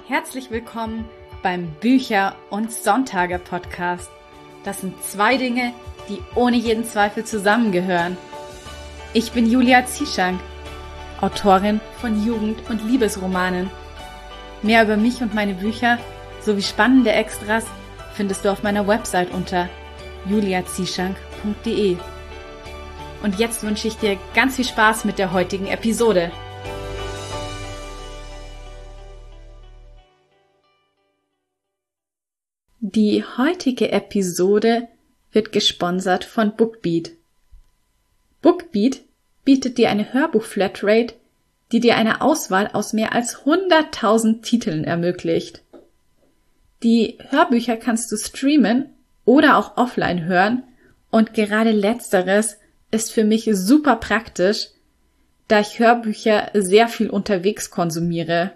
Herzlich willkommen beim Bücher- und Sonntage-Podcast. Das sind zwei Dinge, die ohne jeden Zweifel zusammengehören. Ich bin Julia Zieschank, Autorin von Jugend- und Liebesromanen. Mehr über mich und meine Bücher sowie spannende Extras findest du auf meiner Website unter juliazieschank.de. Und jetzt wünsche ich dir ganz viel Spaß mit der heutigen Episode. Die heutige Episode wird gesponsert von Bookbeat. Bookbeat bietet dir eine Hörbuch-Flatrate, die dir eine Auswahl aus mehr als 100.000 Titeln ermöglicht. Die Hörbücher kannst du streamen oder auch offline hören und gerade letzteres ist für mich super praktisch, da ich Hörbücher sehr viel unterwegs konsumiere.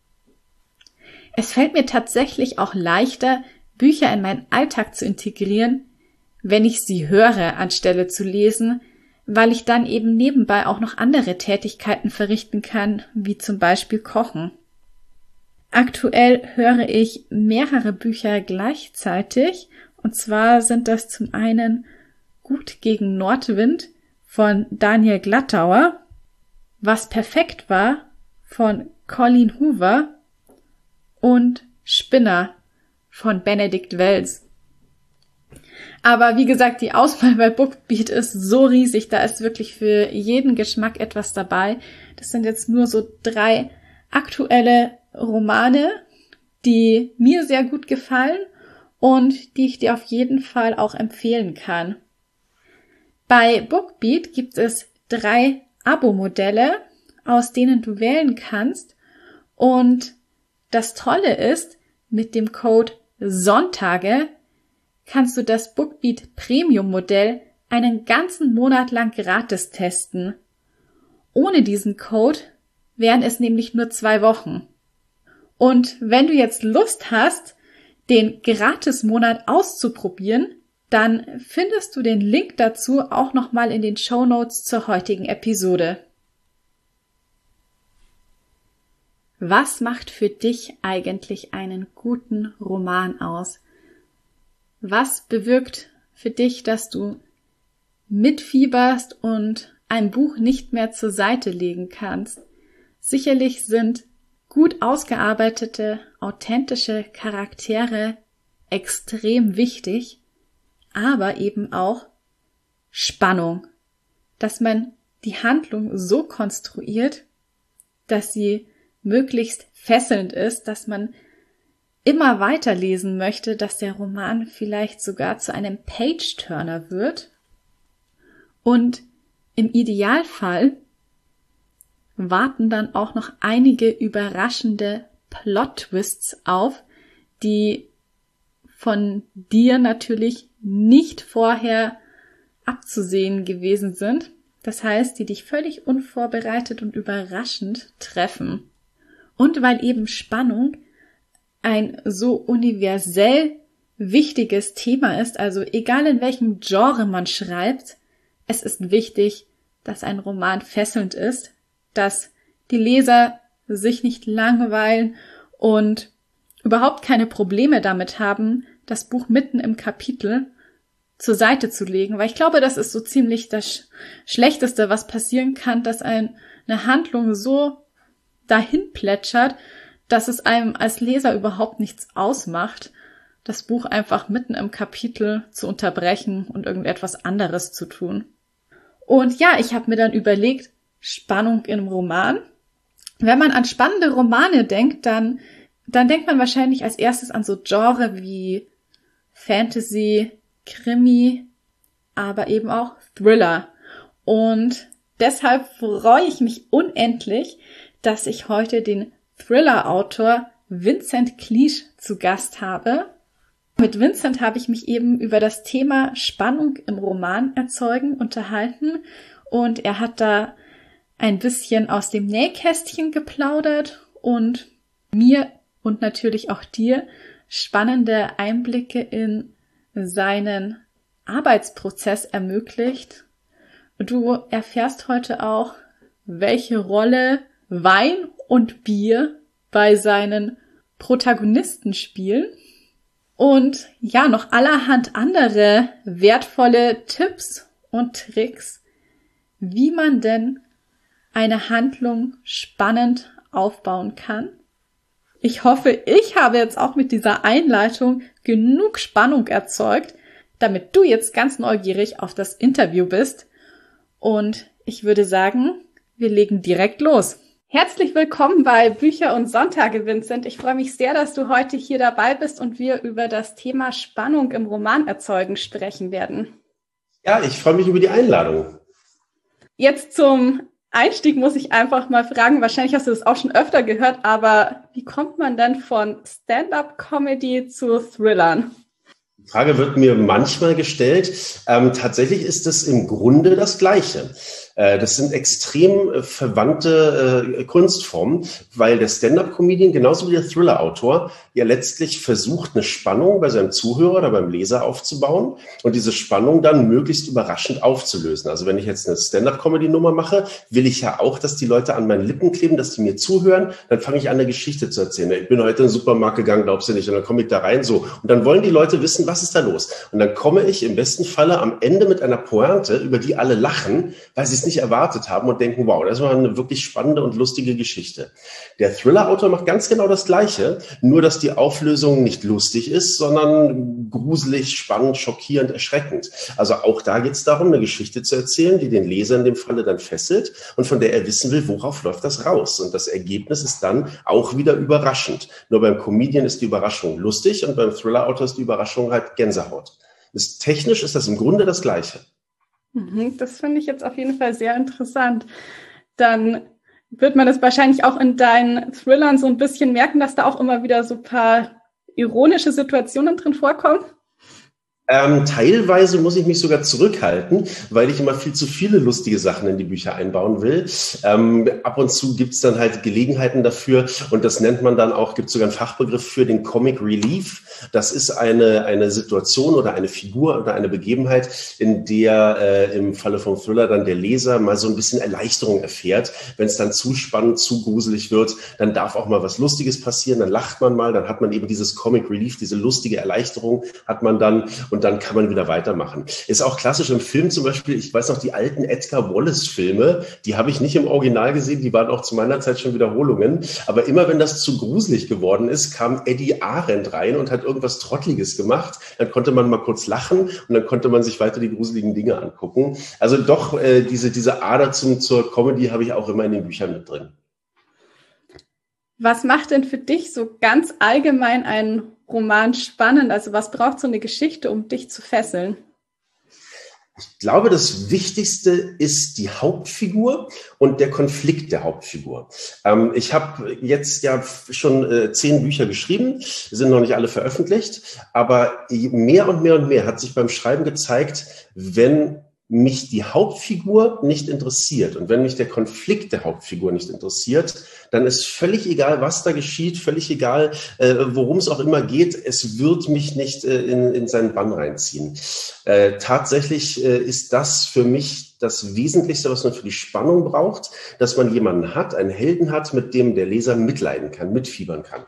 Es fällt mir tatsächlich auch leichter, Bücher in meinen Alltag zu integrieren, wenn ich sie höre, anstelle zu lesen, weil ich dann eben nebenbei auch noch andere Tätigkeiten verrichten kann, wie zum Beispiel Kochen. Aktuell höre ich mehrere Bücher gleichzeitig, und zwar sind das zum einen Gut gegen Nordwind von Daniel Glattauer, Was perfekt war von Colleen Hoover und Spinner von Benedikt Wells. Aber wie gesagt, die Auswahl bei Bookbeat ist so riesig, da ist wirklich für jeden Geschmack etwas dabei. Das sind jetzt nur so 3 aktuelle Romane, die mir sehr gut gefallen und die ich dir auf jeden Fall auch empfehlen kann. Bei Bookbeat gibt es 3 Abo-Modelle, aus denen du wählen kannst. Und das Tolle ist, mit dem Code Sonntage kannst du das Bookbeat Premium-Modell einen ganzen Monat lang gratis testen. Ohne diesen Code wären es nämlich nur 2 Wochen. Und wenn du jetzt Lust hast, den Gratis-Monat auszuprobieren, dann findest du den Link dazu auch nochmal in den Shownotes zur heutigen Episode. Was macht für dich eigentlich einen guten Roman aus? Was bewirkt für dich, dass du mitfieberst und ein Buch nicht mehr zur Seite legen kannst? Sicherlich sind gut ausgearbeitete, authentische Charaktere extrem wichtig, aber eben auch Spannung, dass man die Handlung so konstruiert, dass sie möglichst fesselnd ist, dass man immer weiterlesen möchte, dass der Roman vielleicht sogar zu einem Page-Turner wird. Und im Idealfall warten dann auch noch einige überraschende Plot-Twists auf, die von dir natürlich nicht vorher abzusehen gewesen sind. Das heißt, die dich völlig unvorbereitet und überraschend treffen. Und weil eben Spannung ein so universell wichtiges Thema ist, also egal in welchem Genre man schreibt, es ist wichtig, dass ein Roman fesselnd ist, dass die Leser sich nicht langweilen und überhaupt keine Probleme damit haben, das Buch mitten im Kapitel zur Seite zu legen, weil ich glaube, das ist so ziemlich das Schlechteste, was passieren kann, dass eine Handlung so dahin plätschert, dass es einem als Leser überhaupt nichts ausmacht, das Buch einfach mitten im Kapitel zu unterbrechen und irgendetwas anderes zu tun. Und ja, ich habe mir dann überlegt, Spannung im Roman. Wenn man an spannende Romane denkt, dann denkt man wahrscheinlich als erstes an so Genre wie Fantasy, Krimi, aber eben auch Thriller. Und deshalb freue ich mich unendlich, dass ich heute den Thriller-Autor Vincent Cleage zu Gast habe. Mit Vincent habe ich mich eben über das Thema Spannung im Roman erzeugen unterhalten und er hat da ein bisschen aus dem Nähkästchen geplaudert und mir und natürlich auch dir spannende Einblicke in seinen Arbeitsprozess ermöglicht. Du erfährst heute auch, welche Rolle Wein und Bier bei seinen Protagonisten spielen und ja, noch allerhand andere wertvolle Tipps und Tricks, wie man denn eine Handlung spannend aufbauen kann. Ich hoffe, ich habe jetzt auch mit dieser Einleitung genug Spannung erzeugt, damit du jetzt ganz neugierig auf das Interview bist. Und ich würde sagen, wir legen direkt los. Herzlich willkommen bei Bücher und Sonntage, Vincent. Ich freue mich sehr, dass du heute hier dabei bist und wir über das Thema Spannung im Romanerzeugen sprechen werden. Ja, ich freue mich über die Einladung. Jetzt zum Einstieg muss ich einfach mal fragen, wahrscheinlich hast du das auch schon öfter gehört, aber wie kommt man denn von Stand-up-Comedy zu Thrillern? Die Frage wird mir manchmal gestellt. Tatsächlich ist es im Grunde das Gleiche. Das sind extrem verwandte Kunstformen, weil der Stand-up-Comedian genauso wie der Thriller-Autor ja letztlich versucht, eine Spannung bei seinem Zuhörer oder beim Leser aufzubauen und diese Spannung dann möglichst überraschend aufzulösen. Also wenn ich jetzt eine Stand-up-Comedy-Nummer mache, will ich ja auch, dass die Leute an meinen Lippen kleben, dass die mir zuhören. Dann fange ich an, eine Geschichte zu erzählen. Ich bin heute in den Supermarkt gegangen, glaubst du nicht? Und dann komme ich da rein so. Und dann wollen die Leute wissen, was ist da los? Und dann komme ich im besten Falle am Ende mit einer Pointe, über die alle lachen, weil sie es nicht erwartet haben und denken, wow, das war eine wirklich spannende und lustige Geschichte. Der Thriller-Autor macht ganz genau das Gleiche, nur dass die Auflösung nicht lustig ist, sondern gruselig, spannend, schockierend, erschreckend. Also auch da geht es darum, eine Geschichte zu erzählen, die den Leser in dem Falle dann fesselt und von der er wissen will, worauf läuft das raus. Und das Ergebnis ist dann auch wieder überraschend. Nur beim Comedian ist die Überraschung lustig und beim Thriller-Autor ist die Überraschung halt Gänsehaut. Technisch ist das im Grunde das Gleiche. Das finde ich jetzt auf jeden Fall sehr interessant. Dann wird man das wahrscheinlich auch in deinen Thrillern so ein bisschen merken, dass da auch immer wieder so ein paar ironische Situationen drin vorkommen. Teilweise muss ich mich sogar zurückhalten, weil ich immer viel zu viele lustige Sachen in die Bücher einbauen will. Ab und zu gibt's dann halt Gelegenheiten dafür und das nennt man dann auch, gibt sogar einen Fachbegriff für den Comic Relief. Das ist eine Situation oder eine Figur oder eine Begebenheit, in der im Falle vom Thriller dann der Leser mal so ein bisschen Erleichterung erfährt. Wenn es dann zu spannend, zu gruselig wird, dann darf auch mal was Lustiges passieren, dann lacht man mal, dann hat man eben dieses Comic Relief, diese lustige Erleichterung hat man dann und dann kann man wieder weitermachen. Ist auch klassisch im Film zum Beispiel, ich weiß noch, die alten Edgar Wallace-Filme, die habe ich nicht im Original gesehen, die waren auch zu meiner Zeit schon Wiederholungen, aber immer wenn das zu gruselig geworden ist, kam Eddie Arendt rein und hat irgendwas Trottliges gemacht, dann konnte man mal kurz lachen und dann konnte man sich weiter die gruseligen Dinge angucken. Also doch, diese Ader zur Comedy habe ich auch immer in den Büchern mit drin. Was macht denn für dich so ganz allgemein einen Roman spannend? Also was braucht so eine Geschichte, um dich zu fesseln? Ich glaube, das Wichtigste ist die Hauptfigur und der Konflikt der Hauptfigur. Ich habe jetzt ja schon 10 Bücher geschrieben, sind noch nicht alle veröffentlicht, aber mehr und mehr und mehr hat sich beim Schreiben gezeigt, wenn mich die Hauptfigur nicht interessiert und wenn mich der Konflikt der Hauptfigur nicht interessiert, dann ist völlig egal, was da geschieht, völlig egal, worum es auch immer geht, es wird mich nicht in seinen Bann reinziehen. Tatsächlich ist das für mich das Wesentlichste, was man für die Spannung braucht, dass man jemanden hat, einen Helden hat, mit dem der Leser mitleiden kann, mitfiebern kann.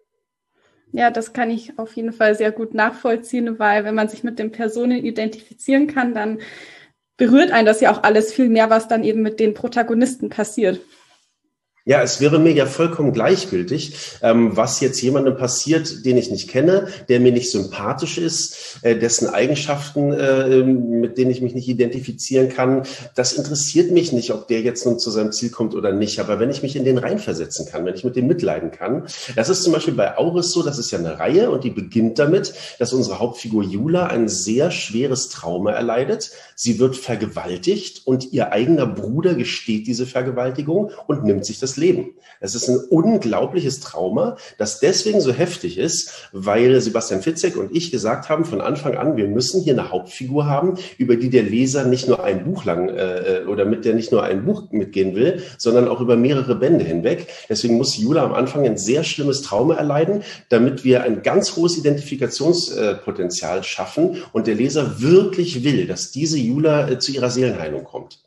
Ja, das kann ich auf jeden Fall sehr gut nachvollziehen, weil wenn man sich mit den Personen identifizieren kann, dann berührt einen das ja auch alles viel mehr, was dann eben mit den Protagonisten passiert. Ja, es wäre mir ja vollkommen gleichgültig, was jetzt jemandem passiert, den ich nicht kenne, der mir nicht sympathisch ist, dessen Eigenschaften, mit denen ich mich nicht identifizieren kann. Das interessiert mich nicht, ob der jetzt nun zu seinem Ziel kommt oder nicht. Aber wenn ich mich in den reinversetzen kann, wenn ich mit dem mitleiden kann, das ist zum Beispiel bei Auris so, das ist ja eine Reihe und die beginnt damit, dass unsere Hauptfigur Jula ein sehr schweres Trauma erleidet. Sie wird vergewaltigt und ihr eigener Bruder gesteht diese Vergewaltigung und nimmt sich das Leben. Es ist ein unglaubliches Trauma, das deswegen so heftig ist, weil Sebastian Fitzek und ich gesagt haben von Anfang an, wir müssen hier eine Hauptfigur haben, über die der Leser nicht nur ein Buch lang oder mit der nicht nur ein Buch mitgehen will, sondern auch über mehrere Bände hinweg. Deswegen muss Jula am Anfang ein sehr schlimmes Trauma erleiden, damit wir ein ganz hohes Identifikationspotenzial schaffen und der Leser wirklich will, dass diese Jula zu ihrer Seelenheilung kommt.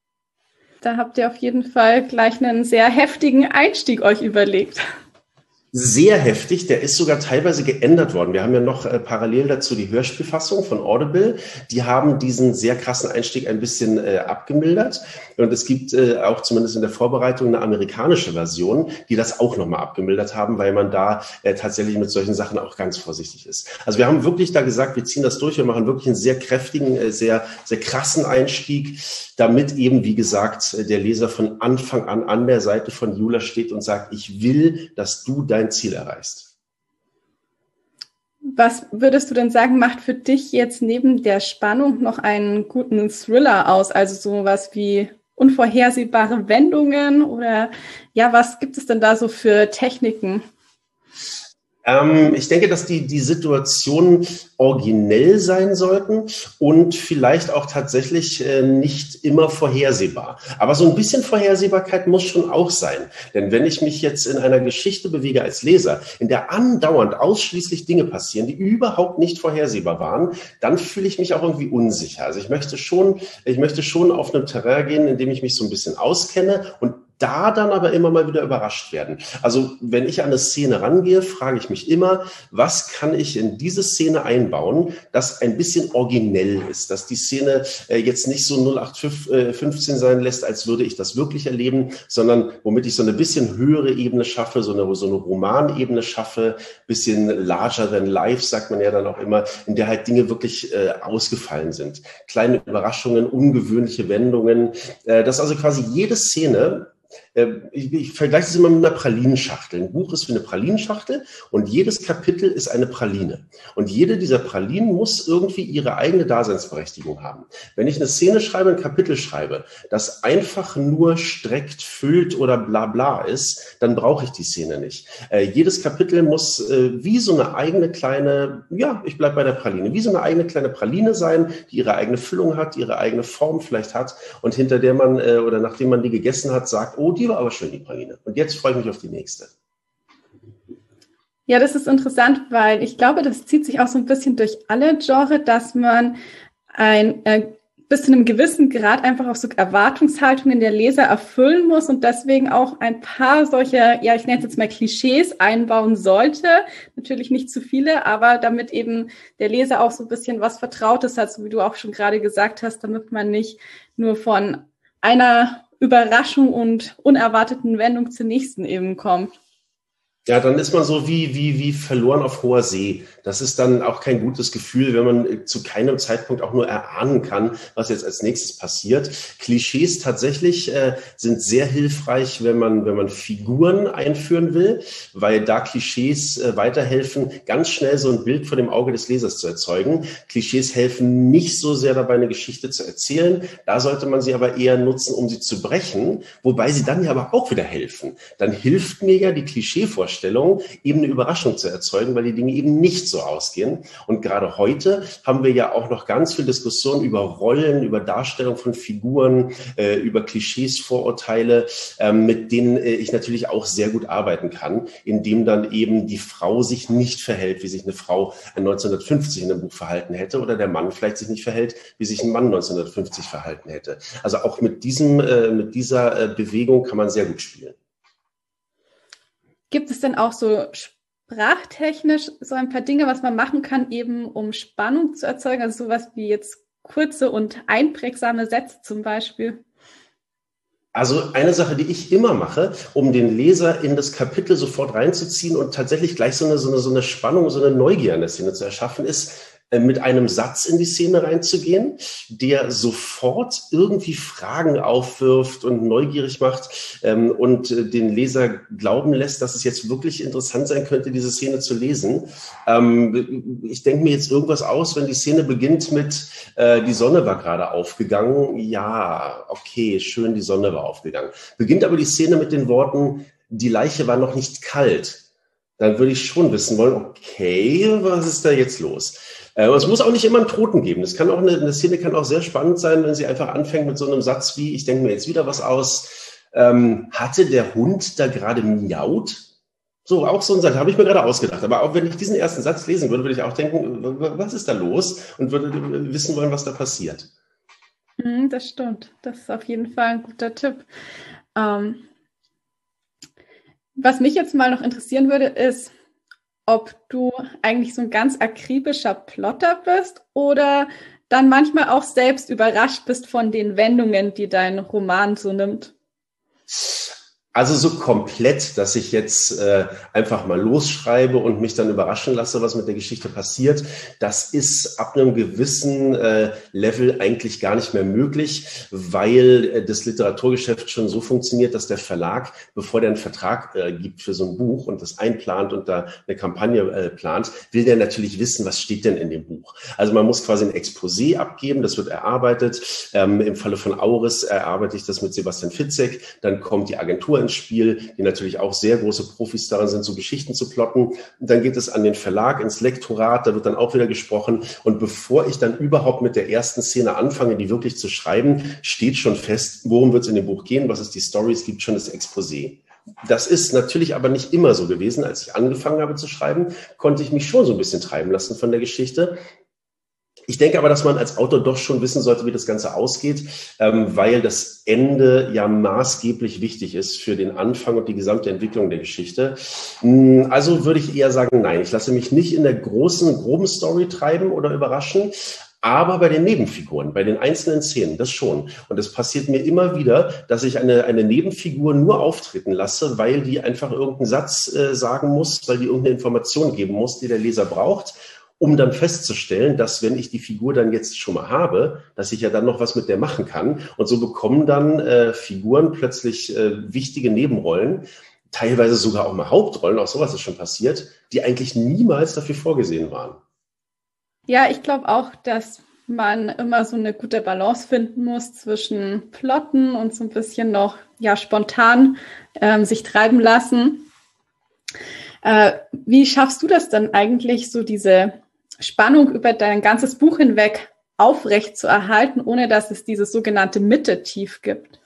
Da habt ihr auf jeden Fall gleich einen sehr heftigen Einstieg euch überlegt. Sehr heftig, der ist sogar teilweise geändert worden. Wir haben ja noch parallel dazu die Hörspielfassung von Audible. Die haben diesen sehr krassen Einstieg ein bisschen abgemildert. Und es gibt auch zumindest in der Vorbereitung eine amerikanische Version, die das auch nochmal abgemildert haben, weil man da tatsächlich mit solchen Sachen auch ganz vorsichtig ist. Also wir haben wirklich da gesagt, wir ziehen das durch, wir machen wirklich einen sehr kräftigen, sehr, sehr krassen Einstieg, damit eben, wie gesagt, der Leser von Anfang an der Seite von Jula steht und sagt, ich will, dass du dein Ziel erreichst. Was würdest du denn sagen, macht für dich jetzt neben der Spannung noch einen guten Thriller aus? Also sowas wie unvorhersehbare Wendungen oder ja, was gibt es denn da so für Techniken? Ich denke, dass die Situationen originell sein sollten und vielleicht auch tatsächlich nicht immer vorhersehbar. Aber so ein bisschen Vorhersehbarkeit muss schon auch sein. Denn wenn ich mich jetzt in einer Geschichte bewege als Leser, in der andauernd ausschließlich Dinge passieren, die überhaupt nicht vorhersehbar waren, dann fühle ich mich auch irgendwie unsicher. Also ich möchte schon auf einem Terrain gehen, in dem ich mich so ein bisschen auskenne und da dann aber immer mal wieder überrascht werden. Also wenn ich an eine Szene rangehe, frage ich mich immer, was kann ich in diese Szene einbauen, das ein bisschen originell ist, dass die Szene jetzt nicht so 0815 sein lässt, als würde ich das wirklich erleben, sondern womit ich so eine bisschen höhere Ebene schaffe, so eine Romanebene schaffe, bisschen larger than life, sagt man ja dann auch immer, in der halt Dinge wirklich ausgefallen sind. Kleine Überraschungen, ungewöhnliche Wendungen, dass also quasi jede Szene. Ich vergleiche es immer mit einer Pralinenschachtel. Ein Buch ist wie eine Pralinenschachtel und jedes Kapitel ist eine Praline. Und jede dieser Pralinen muss irgendwie ihre eigene Daseinsberechtigung haben. Wenn ich eine Szene schreibe, ein Kapitel schreibe, das einfach nur streckt, füllt oder bla bla ist, dann brauche ich die Szene nicht. Jedes Kapitel muss wie so eine eigene kleine, ja, ich bleibe bei der Praline, wie so eine eigene kleine Praline sein, die ihre eigene Füllung hat, ihre eigene Form vielleicht hat und hinter der man oder nachdem man die gegessen hat, sagt, oh, die war aber schön, die Praline. Und jetzt freue ich mich auf die nächste. Ja, das ist interessant, weil ich glaube, das zieht sich auch so ein bisschen durch alle Genres, dass man bis zu einem gewissen Grad einfach auch so Erwartungshaltungen der Leser erfüllen muss und deswegen auch ein paar solche, ja, ich nenne es jetzt mal Klischees einbauen sollte. Natürlich nicht zu viele, aber damit eben der Leser auch so ein bisschen was Vertrautes hat, so wie du auch schon gerade gesagt hast, damit man nicht nur von einer Überraschung und unerwarteten Wendung zur nächsten eben kommt. Ja, dann ist man so wie verloren auf hoher See. Das ist dann auch kein gutes Gefühl, wenn man zu keinem Zeitpunkt auch nur erahnen kann, was jetzt als nächstes passiert. Klischees tatsächlich sind sehr hilfreich, wenn man Figuren einführen will, weil da Klischees weiterhelfen, ganz schnell so ein Bild vor dem Auge des Lesers zu erzeugen. Klischees helfen nicht so sehr dabei, eine Geschichte zu erzählen. Da sollte man sie aber eher nutzen, um sie zu brechen, wobei sie dann ja aber auch wieder helfen. Dann hilft mir ja die Klischeevorstellung, eben eine Überraschung zu erzeugen, weil die Dinge eben nicht so ausgehen. Und gerade heute haben wir ja auch noch ganz viel Diskussion über Rollen, über Darstellung von Figuren, über Klischees, Vorurteile, mit denen ich natürlich auch sehr gut arbeiten kann, indem dann eben die Frau sich nicht verhält, wie sich eine Frau 1950 in einem Buch verhalten hätte oder der Mann vielleicht sich nicht verhält, wie sich ein Mann 1950 verhalten hätte. Also auch mit dieser Bewegung kann man sehr gut spielen. Gibt es denn auch so sprachtechnisch so ein paar Dinge, was man machen kann, eben um Spannung zu erzeugen? Also sowas wie jetzt kurze und einprägsame Sätze zum Beispiel? Also eine Sache, die ich immer mache, um den Leser in das Kapitel sofort reinzuziehen und tatsächlich gleich so eine Spannung, so eine Neugier an der Szene zu erschaffen, ist, mit einem Satz in die Szene reinzugehen, der sofort irgendwie Fragen aufwirft und neugierig macht und den Leser glauben lässt, dass es jetzt wirklich interessant sein könnte, diese Szene zu lesen. Ich denke mir jetzt irgendwas aus, wenn die Szene beginnt mit die Sonne war gerade aufgegangen. Ja, okay, schön, die Sonne war aufgegangen. Beginnt aber die Szene mit den Worten, die Leiche war noch nicht kalt. Dann würde ich schon wissen wollen, okay, was ist da jetzt los? Es muss auch nicht immer einen Toten geben. Das kann auch eine Szene kann auch sehr spannend sein, wenn sie einfach anfängt mit so einem Satz wie, ich denke mir jetzt wieder was aus, hatte der Hund da gerade miaut? So, auch so ein Satz, habe ich mir gerade ausgedacht. Aber auch wenn ich diesen ersten Satz lesen würde, würde ich auch denken, was ist da los? Und würde wissen wollen, was da passiert. Das stimmt. Das ist auf jeden Fall ein guter Tipp. Was mich jetzt mal noch interessieren würde, ist, ob du eigentlich so ein ganz akribischer Plotter bist oder dann manchmal auch selbst überrascht bist von den Wendungen, die dein Roman so nimmt. Also so komplett, dass ich jetzt einfach mal losschreibe und mich dann überraschen lasse, was mit der Geschichte passiert, das ist ab einem gewissen Level eigentlich gar nicht mehr möglich, weil das Literaturgeschäft schon so funktioniert, dass der Verlag, bevor der einen Vertrag gibt für so ein Buch und das einplant und da eine Kampagne plant, will der natürlich wissen, was steht denn in dem Buch. Also man muss quasi ein Exposé abgeben, das wird erarbeitet. Im Falle von Auris erarbeite ich das mit Sebastian Fitzek, dann kommt die Agentur ins Spiel, die natürlich auch sehr große Profis darin sind, so Geschichten zu plotten. Und dann geht es an den Verlag, ins Lektorat, da wird dann auch wieder gesprochen. Und bevor ich dann überhaupt mit der ersten Szene anfange, die wirklich zu schreiben, steht schon fest, worum wird es in dem Buch gehen, was ist die Story, es gibt schon das Exposé. Das ist natürlich aber nicht immer so gewesen. Als ich angefangen habe zu schreiben, konnte ich mich schon so ein bisschen treiben lassen von der Geschichte. Ich denke aber, dass man als Autor doch schon wissen sollte, wie das Ganze ausgeht, weil das Ende ja maßgeblich wichtig ist für den Anfang und die gesamte Entwicklung der Geschichte. Also würde ich eher sagen, nein, ich lasse mich nicht in der groben Story treiben oder überraschen, aber bei den Nebenfiguren, bei den einzelnen Szenen, das schon. Und es passiert mir immer wieder, dass ich eine Nebenfigur nur auftreten lasse, weil die einfach irgendeinen Satz sagen muss, weil die irgendeine Information geben muss, die der Leser braucht, um dann festzustellen, dass wenn ich die Figur dann jetzt schon mal habe, dass ich ja dann noch was mit der machen kann. Und so bekommen dann Figuren plötzlich wichtige Nebenrollen, teilweise sogar auch mal Hauptrollen, auch sowas ist schon passiert, die eigentlich niemals dafür vorgesehen waren. Ja, ich glaube auch, dass man immer so eine gute Balance finden muss zwischen Plotten und so ein bisschen noch spontan sich treiben lassen. Wie schaffst du das dann eigentlich, so diese Spannung über dein ganzes Buch hinweg aufrecht zu erhalten, ohne dass es dieses sogenannte Mitte-Tief gibt?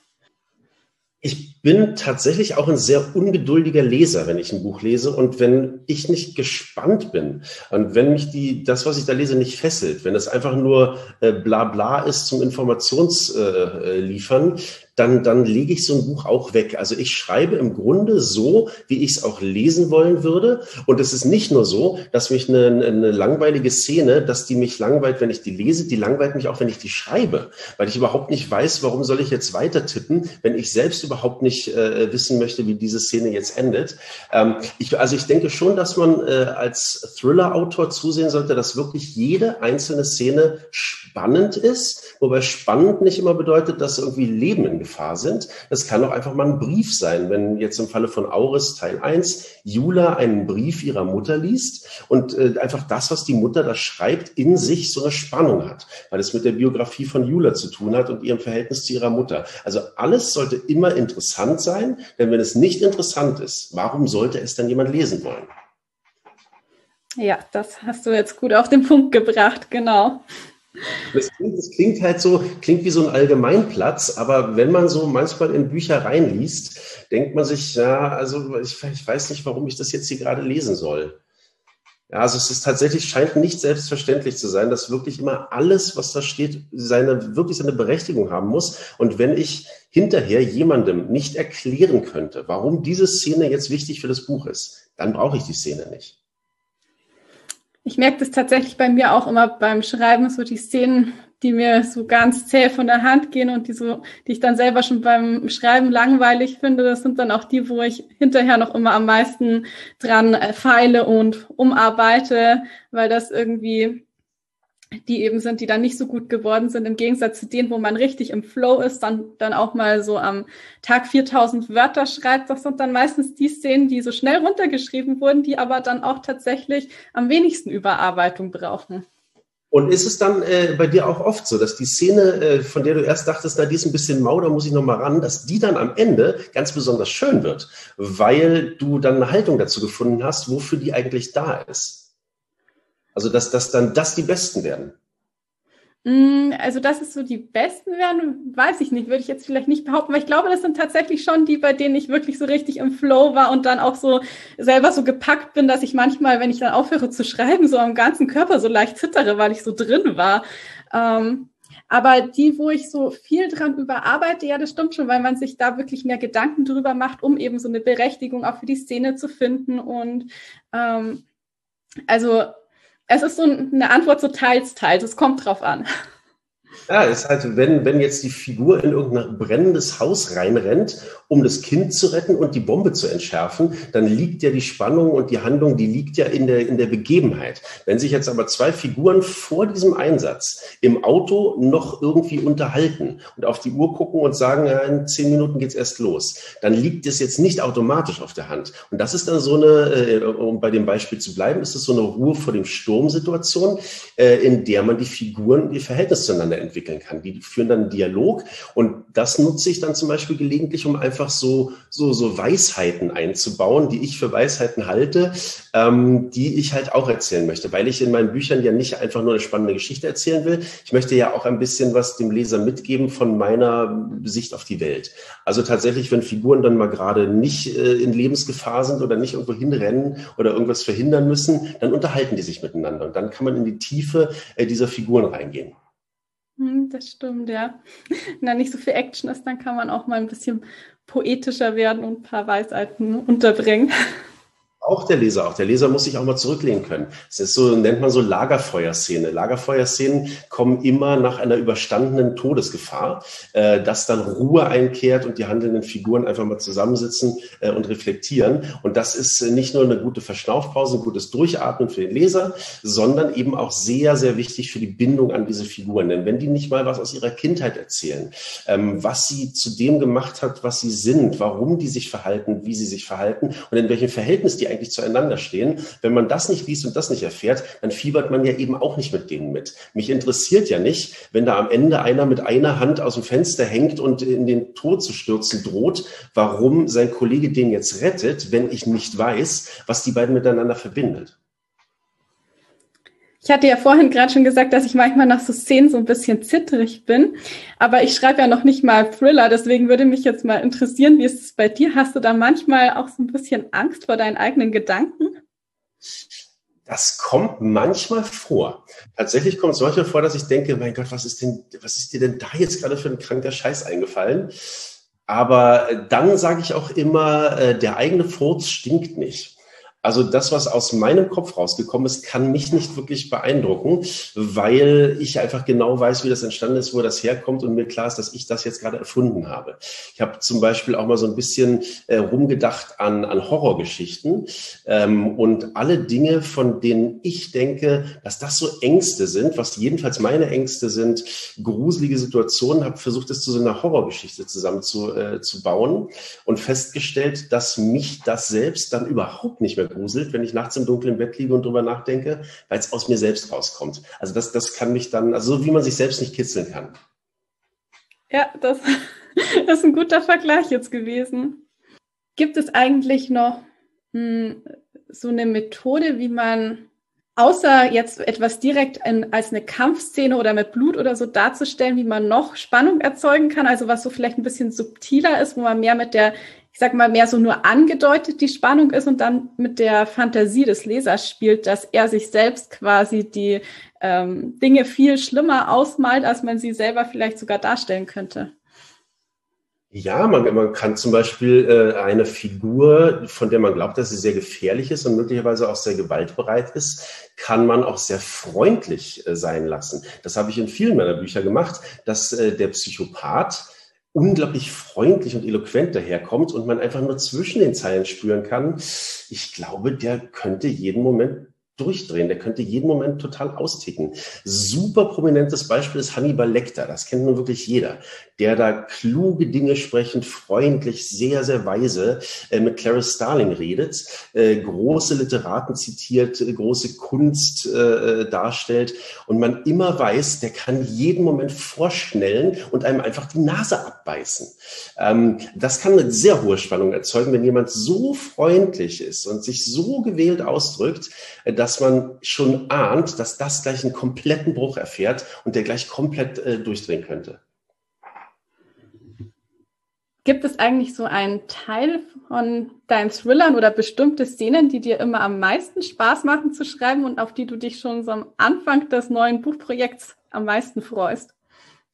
Ich bin tatsächlich auch ein sehr ungeduldiger Leser, wenn ich ein Buch lese und wenn ich nicht gespannt bin und wenn mich das, was ich da lese, nicht fesselt, wenn es einfach nur Blabla ist zum Informationsliefern, dann lege ich so ein Buch auch weg. Also ich schreibe im Grunde so, wie ich es auch lesen wollen würde. Und es ist nicht nur so, dass mich eine langweilige Szene, dass die mich langweilt, wenn ich die lese, die langweilt mich auch, wenn ich die schreibe. Weil ich überhaupt nicht weiß, warum soll ich jetzt weiter tippen, wenn ich selbst überhaupt nicht wissen möchte, wie diese Szene jetzt endet. Ich denke schon, dass man als Thriller-Autor zusehen sollte, dass wirklich jede einzelne Szene spannend ist. Wobei spannend nicht immer bedeutet, dass irgendwie Leben in Gefahr sind. Das kann auch einfach mal ein Brief sein, wenn jetzt im Falle von Auris Teil 1 Jula einen Brief ihrer Mutter liest und einfach das, was die Mutter da schreibt, in sich so eine Spannung hat, weil es mit der Biografie von Jula zu tun hat und ihrem Verhältnis zu ihrer Mutter. Also alles sollte immer interessant sein, denn wenn es nicht interessant ist, warum sollte es dann jemand lesen wollen? Ja, das hast du jetzt gut auf den Punkt gebracht, genau. Das klingt halt so, klingt wie so ein Allgemeinplatz, aber wenn man so manchmal in Bücher reinliest, denkt man sich, ja, also ich weiß nicht, warum ich das jetzt hier gerade lesen soll. Ja, also es ist tatsächlich, scheint nicht selbstverständlich zu sein, dass wirklich immer alles, was da steht, wirklich seine Berechtigung haben muss. Und wenn ich hinterher jemandem nicht erklären könnte, warum diese Szene jetzt wichtig für das Buch ist, dann brauche ich die Szene nicht. Ich merke das tatsächlich bei mir auch immer beim Schreiben, so die Szenen, die mir so ganz zäh von der Hand gehen und die ich dann selber schon beim Schreiben langweilig finde, das sind dann auch die, wo ich hinterher noch immer am meisten dran feile und umarbeite, weil das irgendwie die eben sind, die dann nicht so gut geworden sind, im Gegensatz zu denen, wo man richtig im Flow ist, dann auch mal so am Tag 4000 Wörter schreibt. Das sind dann meistens die Szenen, die so schnell runtergeschrieben wurden, die aber dann auch tatsächlich am wenigsten Überarbeitung brauchen. Und ist es dann bei dir auch oft so, dass die Szene, von der du erst dachtest, na, die ist ein bisschen mau, da muss ich noch mal ran, dass die dann am Ende ganz besonders schön wird, weil du dann eine Haltung dazu gefunden hast, wofür die eigentlich da ist? Also, dass dann das die Besten werden. Also, dass es so die Besten werden, weiß ich nicht, würde ich jetzt vielleicht nicht behaupten, weil ich glaube, das sind tatsächlich schon die, bei denen ich wirklich so richtig im Flow war und dann auch so selber so gepackt bin, dass ich manchmal, wenn ich dann aufhöre zu schreiben, so am ganzen Körper so leicht zittere, weil ich so drin war. Aber die, wo ich so viel dran überarbeite, ja, das stimmt schon, weil man sich da wirklich mehr Gedanken drüber macht, um eben so eine Berechtigung auch für die Szene zu finden. Und also es ist so eine Antwort so teils, teils. Es kommt drauf an. Ja, ist halt, wenn jetzt die Figur in irgendein brennendes Haus reinrennt, um das Kind zu retten und die Bombe zu entschärfen, dann liegt ja die Spannung und die Handlung, die liegt ja in der Begebenheit. Wenn sich jetzt aber zwei Figuren vor diesem Einsatz im Auto noch irgendwie unterhalten und auf die Uhr gucken und sagen, ja, in 10 Minuten geht's erst los, dann liegt es jetzt nicht automatisch auf der Hand. Und das ist dann so eine, um bei dem Beispiel zu bleiben, ist es so eine Ruhe vor dem Sturm-Situation, in der man die Figuren, ihr Verhältnis zueinander entwickeln kann. Die führen dann einen Dialog und das nutze ich dann zum Beispiel gelegentlich, um einfach so Weisheiten einzubauen, die ich für Weisheiten halte, die ich halt auch erzählen möchte, weil ich in meinen Büchern ja nicht einfach nur eine spannende Geschichte erzählen will. Ich möchte ja auch ein bisschen was dem Leser mitgeben von meiner Sicht auf die Welt. Also tatsächlich, wenn Figuren dann mal gerade nicht in Lebensgefahr sind oder nicht irgendwo hinrennen oder irgendwas verhindern müssen, dann unterhalten die sich miteinander und dann kann man in die Tiefe dieser Figuren reingehen. Das stimmt, ja. Wenn da nicht so viel Action ist, dann kann man auch mal ein bisschen poetischer werden und ein paar Weisheiten unterbringen. Auch der Leser muss sich auch mal zurücklehnen können. Es ist so, nennt man so Lagerfeuerszene. Lagerfeuerszenen kommen immer nach einer überstandenen Todesgefahr, dass dann Ruhe einkehrt und die handelnden Figuren einfach mal zusammensitzen und reflektieren. Und das ist nicht nur eine gute Verschnaufpause, ein gutes Durchatmen für den Leser, sondern eben auch sehr, sehr wichtig für die Bindung an diese Figuren. Denn wenn die nicht mal was aus ihrer Kindheit erzählen, was sie zu dem gemacht hat, was sie sind, warum die sich verhalten, wie sie sich verhalten und in welchem Verhältnis die eigentlich zueinander stehen. Wenn man das nicht liest und das nicht erfährt, dann fiebert man ja eben auch nicht mit denen mit. Mich interessiert ja nicht, wenn da am Ende einer mit einer Hand aus dem Fenster hängt und in den Tod zu stürzen droht, warum sein Kollege den jetzt rettet, wenn ich nicht weiß, was die beiden miteinander verbindet. Ich hatte ja vorhin gerade schon gesagt, dass ich manchmal nach so Szenen so ein bisschen zittrig bin, aber ich schreibe ja noch nicht mal Thriller, deswegen würde mich jetzt mal interessieren, wie ist es bei dir? Hast du da manchmal auch so ein bisschen Angst vor deinen eigenen Gedanken? Das kommt manchmal vor. Tatsächlich kommt es manchmal vor, dass ich denke, mein Gott, was ist dir denn da jetzt gerade für ein kranker Scheiß eingefallen? Aber dann sage ich auch immer, der eigene Furz stinkt nicht. Also das, was aus meinem Kopf rausgekommen ist, kann mich nicht wirklich beeindrucken, weil ich einfach genau weiß, wie das entstanden ist, wo das herkommt und mir klar ist, dass ich das jetzt gerade erfunden habe. Ich habe zum Beispiel auch mal so ein bisschen rumgedacht an Horrorgeschichten und alle Dinge, von denen ich denke, dass das so Ängste sind, was jedenfalls meine Ängste sind, gruselige Situationen, habe versucht, das zu so einer Horrorgeschichte zusammen zu bauen und festgestellt, dass mich das selbst dann überhaupt nicht mehr gruselt, wenn ich nachts im dunklen Bett liege und drüber nachdenke, weil es aus mir selbst rauskommt. Also das kann mich dann, also so wie man sich selbst nicht kitzeln kann. Ja, das ist ein guter Vergleich jetzt gewesen. Gibt es eigentlich noch so eine Methode, wie man, außer jetzt etwas direkt als eine Kampfszene oder mit Blut oder so darzustellen, wie man noch Spannung erzeugen kann, also was so vielleicht ein bisschen subtiler ist, wo man mehr mit der, ich sag mal, mehr so nur angedeutet die Spannung ist und dann mit der Fantasie des Lesers spielt, dass er sich selbst quasi die Dinge viel schlimmer ausmalt, als man sie selber vielleicht sogar darstellen könnte. Ja, man kann zum Beispiel eine Figur, von der man glaubt, dass sie sehr gefährlich ist und möglicherweise auch sehr gewaltbereit ist, kann man auch sehr freundlich sein lassen. Das habe ich in vielen meiner Bücher gemacht, dass der Psychopath unglaublich freundlich und eloquent daherkommt und man einfach nur zwischen den Zeilen spüren kann, ich glaube, der könnte jeden Moment durchdrehen, der könnte jeden Moment total austicken. Super prominentes Beispiel ist Hannibal Lecter, das kennt nun wirklich jeder, der da kluge Dinge sprechend, freundlich, sehr, sehr weise mit Clarice Starling redet, große Literaten zitiert, große Kunst darstellt und man immer weiß, der kann jeden Moment vorschnellen und einem einfach die Nase abbeißen. Das kann eine sehr hohe Spannung erzeugen, wenn jemand so freundlich ist und sich so gewählt ausdrückt, dass man schon ahnt, dass das gleich einen kompletten Bruch erfährt und der gleich komplett durchdrehen könnte. Gibt es eigentlich so einen Teil von deinen Thrillern oder bestimmte Szenen, die dir immer am meisten Spaß machen zu schreiben und auf die du dich schon so am Anfang des neuen Buchprojekts am meisten freust?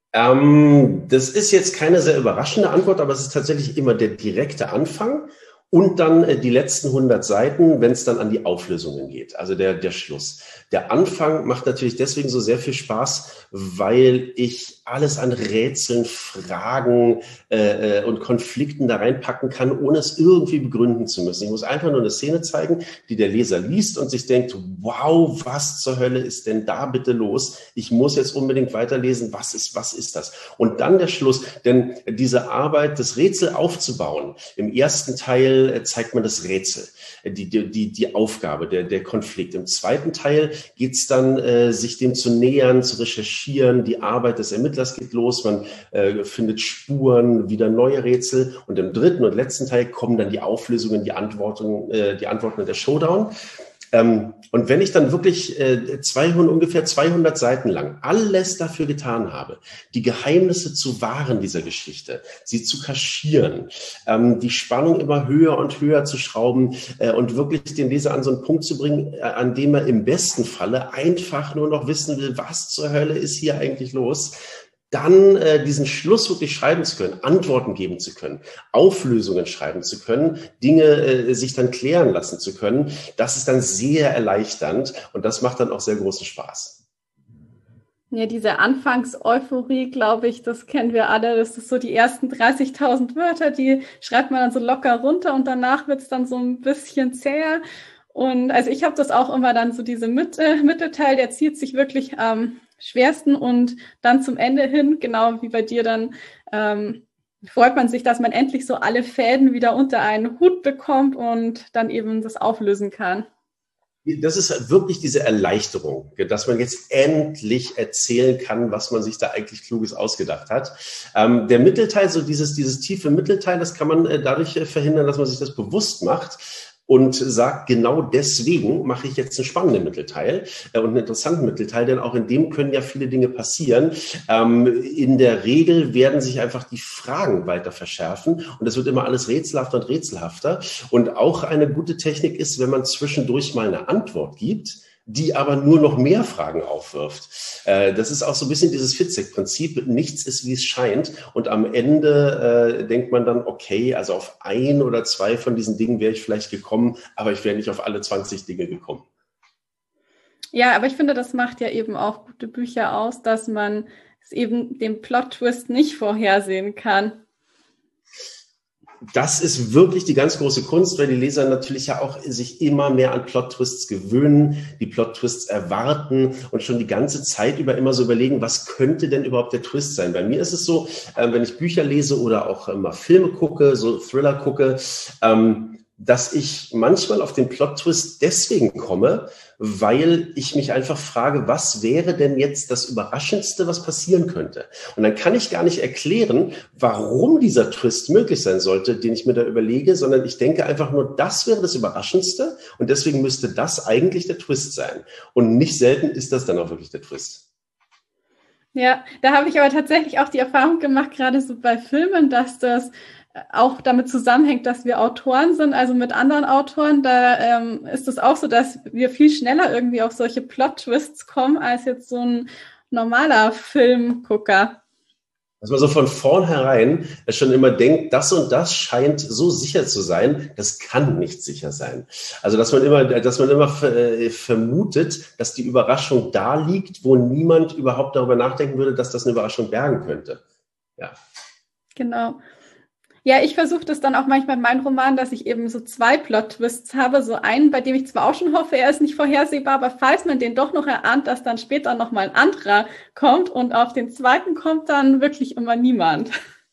Das ist jetzt keine sehr überraschende Antwort, aber es ist tatsächlich immer der direkte Anfang und dann die letzten 100 Seiten, wenn es dann an die Auflösungen geht, also der Schluss. Der Anfang macht natürlich deswegen so sehr viel Spaß, weil ich alles an Rätseln, Fragen und Konflikten da reinpacken kann, ohne es irgendwie begründen zu müssen. Ich muss einfach nur eine Szene zeigen, die der Leser liest und sich denkt, wow, was zur Hölle ist denn da bitte los? Ich muss jetzt unbedingt weiterlesen. Was ist das? Und dann der Schluss, denn diese Arbeit, das Rätsel aufzubauen, im ersten Teil zeigt man das Rätsel, die Aufgabe, der Konflikt. Im zweiten Teil geht's dann, sich dem zu nähern, zu recherchieren. Die Arbeit des Ermittlers geht los. Man findet Spuren, wieder neue Rätsel. Und im dritten und letzten Teil kommen dann die Auflösungen, die Antworten und der Showdown. Und wenn ich dann wirklich ungefähr 200 Seiten lang alles dafür getan habe, die Geheimnisse zu wahren dieser Geschichte, sie zu kaschieren, die Spannung immer höher und höher zu schrauben und wirklich den Leser an so einen Punkt zu bringen, an dem er im besten Falle einfach nur noch wissen will, was zur Hölle ist hier eigentlich los, dann diesen Schluss wirklich schreiben zu können, Antworten geben zu können, Auflösungen schreiben zu können, Dinge sich dann klären lassen zu können, das ist dann sehr erleichternd und das macht dann auch sehr großen Spaß. Ja, diese Anfangseuphorie, glaube ich, das kennen wir alle. Das ist so die ersten 30.000 Wörter, die schreibt man dann so locker runter und danach wird es dann so ein bisschen zäher. Und also ich habe das auch immer dann so diese Mittelteil, der zieht sich wirklich am schwersten und dann zum Ende hin, genau wie bei dir dann, freut man sich, dass man endlich so alle Fäden wieder unter einen Hut bekommt und dann eben das auflösen kann. Das ist wirklich diese Erleichterung, dass man jetzt endlich erzählen kann, was man sich da eigentlich Kluges ausgedacht hat. Der Mittelteil, so dieses tiefe Mittelteil, das kann man dadurch verhindern, dass man sich das bewusst macht und sagt, genau deswegen mache ich jetzt einen spannenden Mittelteil und einen interessanten Mittelteil, denn auch in dem können ja viele Dinge passieren. In der Regel werden sich einfach die Fragen weiter verschärfen und es wird immer alles rätselhafter und rätselhafter. Und auch eine gute Technik ist, wenn man zwischendurch mal eine Antwort gibt, die aber nur noch mehr Fragen aufwirft. Das ist auch so ein bisschen dieses Fitzek-Prinzip. Nichts ist, wie es scheint. Und am Ende denkt man dann, okay, also auf 1 oder 2 von diesen Dingen wäre ich vielleicht gekommen, aber ich wäre nicht auf alle 20 Dinge gekommen. Ja, aber ich finde, das macht ja eben auch gute Bücher aus, dass man es eben den Plot-Twist nicht vorhersehen kann. Das ist wirklich die ganz große Kunst, weil die Leser natürlich ja auch sich immer mehr an Plot-Twists gewöhnen, die Plot-Twists erwarten und schon die ganze Zeit über immer so überlegen, was könnte denn überhaupt der Twist sein? Bei mir ist es so, wenn ich Bücher lese oder auch mal Filme gucke, so Thriller gucke, dass ich manchmal auf den Plot-Twist deswegen komme, weil ich mich einfach frage, was wäre denn jetzt das Überraschendste, was passieren könnte? Und dann kann ich gar nicht erklären, warum dieser Twist möglich sein sollte, den ich mir da überlege, sondern ich denke einfach nur, das wäre das Überraschendste und deswegen müsste das eigentlich der Twist sein. Und nicht selten ist das dann auch wirklich der Twist. Ja, da habe ich aber tatsächlich auch die Erfahrung gemacht, gerade so bei Filmen, dass das auch damit zusammenhängt, dass wir Autoren sind, also mit anderen Autoren, da ist es auch so, dass wir viel schneller irgendwie auf solche Plot-Twists kommen, als jetzt so ein normaler Filmgucker. Dass man so von vornherein schon immer denkt, das und das scheint so sicher zu sein, das kann nicht sicher sein. Also dass man immer vermutet, dass die Überraschung da liegt, wo niemand überhaupt darüber nachdenken würde, dass das eine Überraschung bergen könnte. Ja. Genau. Ja, ich versuche das dann auch manchmal in meinen Romanen, dass ich eben so 2 Plot-Twists habe. So einen, bei dem ich zwar auch schon hoffe, er ist nicht vorhersehbar, aber falls man den doch noch erahnt, dass dann später noch mal ein anderer kommt und auf den zweiten kommt dann wirklich immer niemand.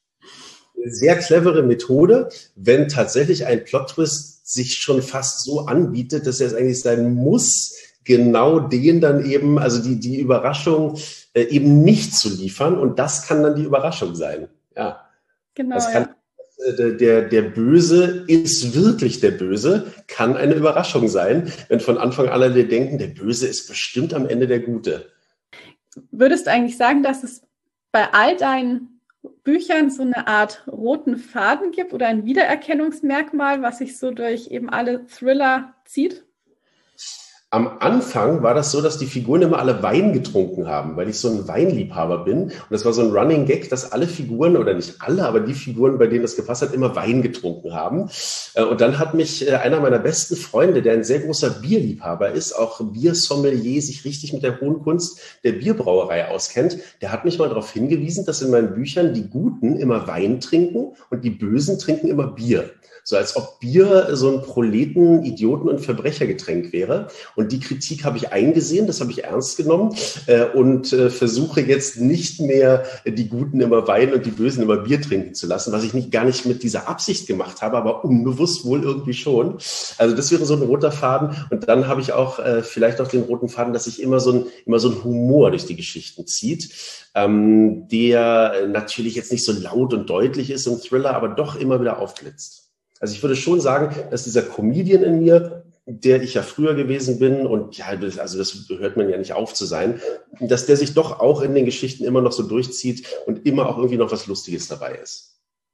Sehr clevere Methode, wenn tatsächlich ein Plot-Twist sich schon fast so anbietet, dass er es eigentlich sein muss, genau den dann eben, also die Überraschung eben nicht zu liefern und das kann dann die Überraschung sein. Ja. Genau, das kann der Böse ist wirklich der Böse, kann eine Überraschung sein, wenn von Anfang an alle denken, der Böse ist bestimmt am Ende der Gute. Würdest du eigentlich sagen, dass es bei all deinen Büchern so eine Art roten Faden gibt oder ein Wiedererkennungsmerkmal, was sich so durch eben alle Thriller zieht? Am Anfang war das so, dass die Figuren immer alle Wein getrunken haben, weil ich so ein Weinliebhaber bin. Und das war so ein Running Gag, dass alle Figuren, oder nicht alle, aber die Figuren, bei denen das gepasst hat, immer Wein getrunken haben. Und dann hat mich einer meiner besten Freunde, der ein sehr großer Bierliebhaber ist, auch Biersommelier, sich richtig mit der hohen Kunst der Bierbrauerei auskennt, der hat mich mal darauf hingewiesen, dass in meinen Büchern die Guten immer Wein trinken und die Bösen trinken immer Bier. So als ob Bier so ein Proleten-, Idioten- und Verbrechergetränk wäre. Und die Kritik habe ich eingesehen, das habe ich ernst genommen und versuche jetzt nicht mehr die Guten immer Wein und die Bösen immer Bier trinken zu lassen, was ich gar nicht mit dieser Absicht gemacht habe, aber unbewusst wohl irgendwie schon. Also das wäre so ein roter Faden. Und dann habe ich auch vielleicht auch den roten Faden, dass sich immer so ein Humor durch die Geschichten zieht, der natürlich jetzt nicht so laut und deutlich ist im Thriller, aber doch immer wieder aufblitzt. Also ich würde schon sagen, dass dieser Comedian in mir, der ich ja früher gewesen bin und ja, also das hört man ja nicht auf zu sein, dass der sich doch auch in den Geschichten immer noch so durchzieht und immer auch irgendwie noch was Lustiges dabei ist.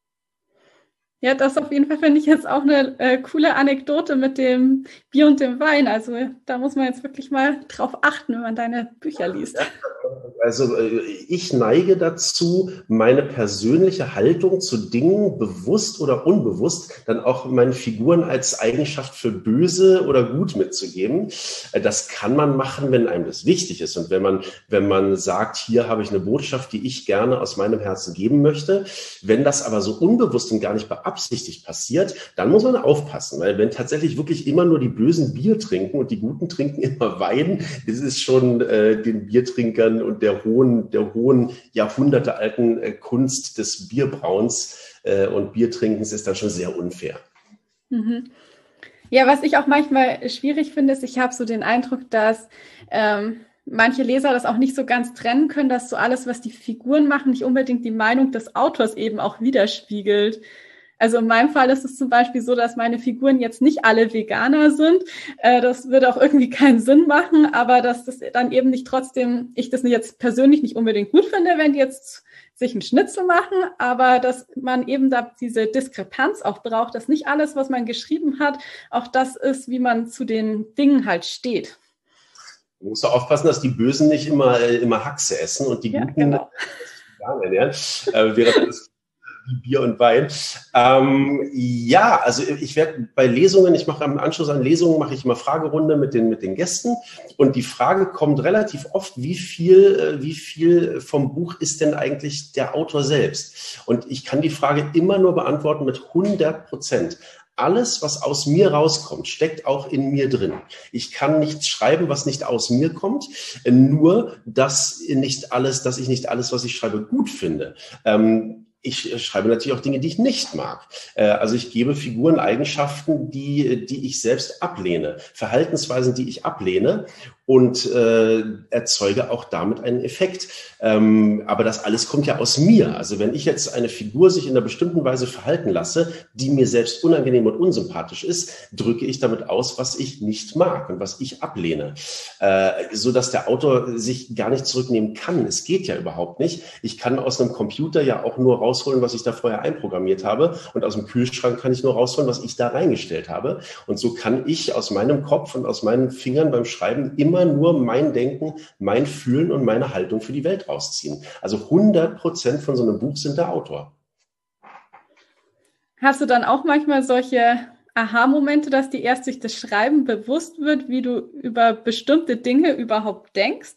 Ja, das auf jeden Fall finde ich jetzt auch eine coole Anekdote mit dem Bier und dem Wein. Also da muss man jetzt wirklich mal drauf achten, wenn man deine Bücher liest. Also ich neige dazu, meine persönliche Haltung zu Dingen bewusst oder unbewusst dann auch meinen Figuren als Eigenschaft für böse oder gut mitzugeben. Das kann man machen, wenn einem das wichtig ist und wenn man sagt, hier habe ich eine Botschaft, die ich gerne aus meinem Herzen geben möchte. Wenn das aber so unbewusst und gar nicht beabsichtigt passiert, dann muss man aufpassen, weil wenn tatsächlich wirklich immer nur die Bösen Bier trinken und die Guten trinken immer Wein, das ist schon den Biertrinkern und der hohen jahrhundertealten Kunst des Bierbrauens und Biertrinkens ist dann schon sehr unfair. Mhm. Ja, was ich auch manchmal schwierig finde, ist, ich habe so den Eindruck, dass manche Leser das auch nicht so ganz trennen können, dass so alles, was die Figuren machen, nicht unbedingt die Meinung des Autors eben auch widerspiegelt. Also in meinem Fall ist es zum Beispiel so, dass meine Figuren jetzt nicht alle Veganer sind. Das würde auch irgendwie keinen Sinn machen, aber dass das dann eben nicht trotzdem, ich das jetzt persönlich nicht unbedingt gut finde, wenn die jetzt sich einen Schnitzel machen, aber dass man eben da diese Diskrepanz auch braucht, dass nicht alles, was man geschrieben hat, auch das ist, wie man zu den Dingen halt steht. Du musst aufpassen, dass die Bösen nicht immer Haxe essen und die Guten genau. Während das Bier und Wein. Also ich werde bei Lesungen, ich mache im Anschluss an Lesungen, mache ich immer Fragerunde mit den Gästen und die Frage kommt relativ oft, wie viel vom Buch ist denn eigentlich der Autor selbst? Und ich kann die Frage immer nur beantworten mit 100%. Alles, was aus mir rauskommt, steckt auch in mir drin. Ich kann nichts schreiben, was nicht aus mir kommt, nur dass ich nicht alles, was ich schreibe, gut finde. Ich schreibe natürlich auch Dinge, die ich nicht mag. Also ich gebe Figuren Eigenschaften, die ich selbst ablehne, Verhaltensweisen, die ich ablehne und erzeuge auch damit einen Effekt. Aber das alles kommt ja aus mir. Also wenn ich jetzt eine Figur sich in einer bestimmten Weise verhalten lasse, die mir selbst unangenehm und unsympathisch ist, drücke ich damit aus, was ich nicht mag und was ich ablehne. So dass der Autor sich gar nicht zurücknehmen kann. Es geht ja überhaupt nicht. Ich kann aus einem Computer ja auch nur rausholen, was ich da vorher einprogrammiert habe. Und aus dem Kühlschrank kann ich nur rausholen, was ich da reingestellt habe. Und so kann ich aus meinem Kopf und aus meinen Fingern beim Schreiben immer nur mein Denken, mein Fühlen und meine Haltung für die Welt rausziehen. Also 100% von so einem Buch sind der Autor. Hast du dann auch manchmal solche Aha-Momente, dass dir erst durch das Schreiben bewusst wird, wie du über bestimmte Dinge überhaupt denkst?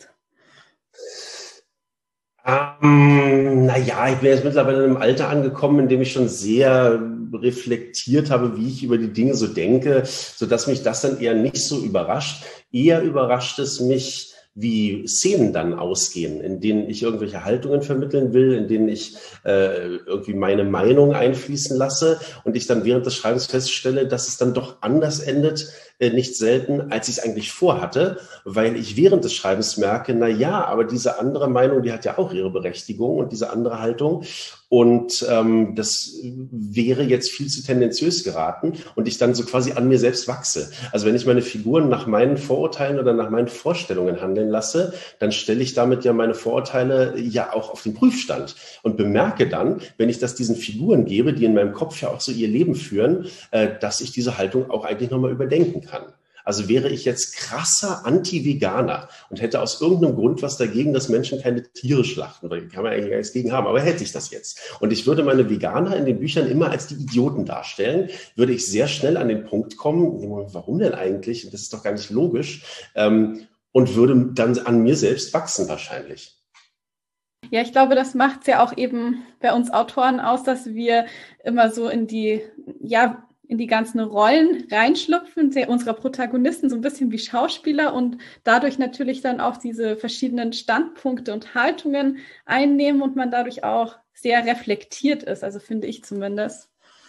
Ich bin jetzt mittlerweile in einem Alter angekommen, in dem ich schon sehr reflektiert habe, wie ich über die Dinge so denke, sodass mich das dann eher nicht so überrascht. Eher überrascht es mich, wie Szenen dann ausgehen, in denen ich irgendwelche Haltungen vermitteln will, in denen ich irgendwie meine Meinung einfließen lasse und ich dann während des Schreibens feststelle, dass es dann doch anders endet, nicht selten, als ich es eigentlich vorhatte, weil ich während des Schreibens merke, na ja, aber diese andere Meinung, die hat ja auch ihre Berechtigung und diese andere Haltung und das wäre jetzt viel zu tendenziös geraten und ich dann so quasi an mir selbst wachse. Also wenn ich meine Figuren nach meinen Vorurteilen oder nach meinen Vorstellungen handeln lasse, dann stelle ich damit ja meine Vorurteile ja auch auf den Prüfstand und bemerke dann, wenn ich das diesen Figuren gebe, die in meinem Kopf ja auch so ihr Leben führen, dass ich diese Haltung auch eigentlich nochmal überdenken kann. Also wäre ich jetzt krasser Anti-Veganer und hätte aus irgendeinem Grund was dagegen, dass Menschen keine Tiere schlachten, weil kann man eigentlich gar nichts gegen haben, aber hätte ich das jetzt. Und ich würde meine Veganer in den Büchern immer als die Idioten darstellen, würde ich sehr schnell an den Punkt kommen, warum denn eigentlich? Das ist doch gar nicht logisch. Und würde dann an mir selbst wachsen wahrscheinlich. Ja, ich glaube, das macht es ja auch eben bei uns Autoren aus, dass wir immer so in die ganzen Rollen reinschlüpfen, unserer Protagonisten so ein bisschen wie Schauspieler und dadurch natürlich dann auch diese verschiedenen Standpunkte und Haltungen einnehmen und man dadurch auch sehr reflektiert ist, also finde ich zumindest.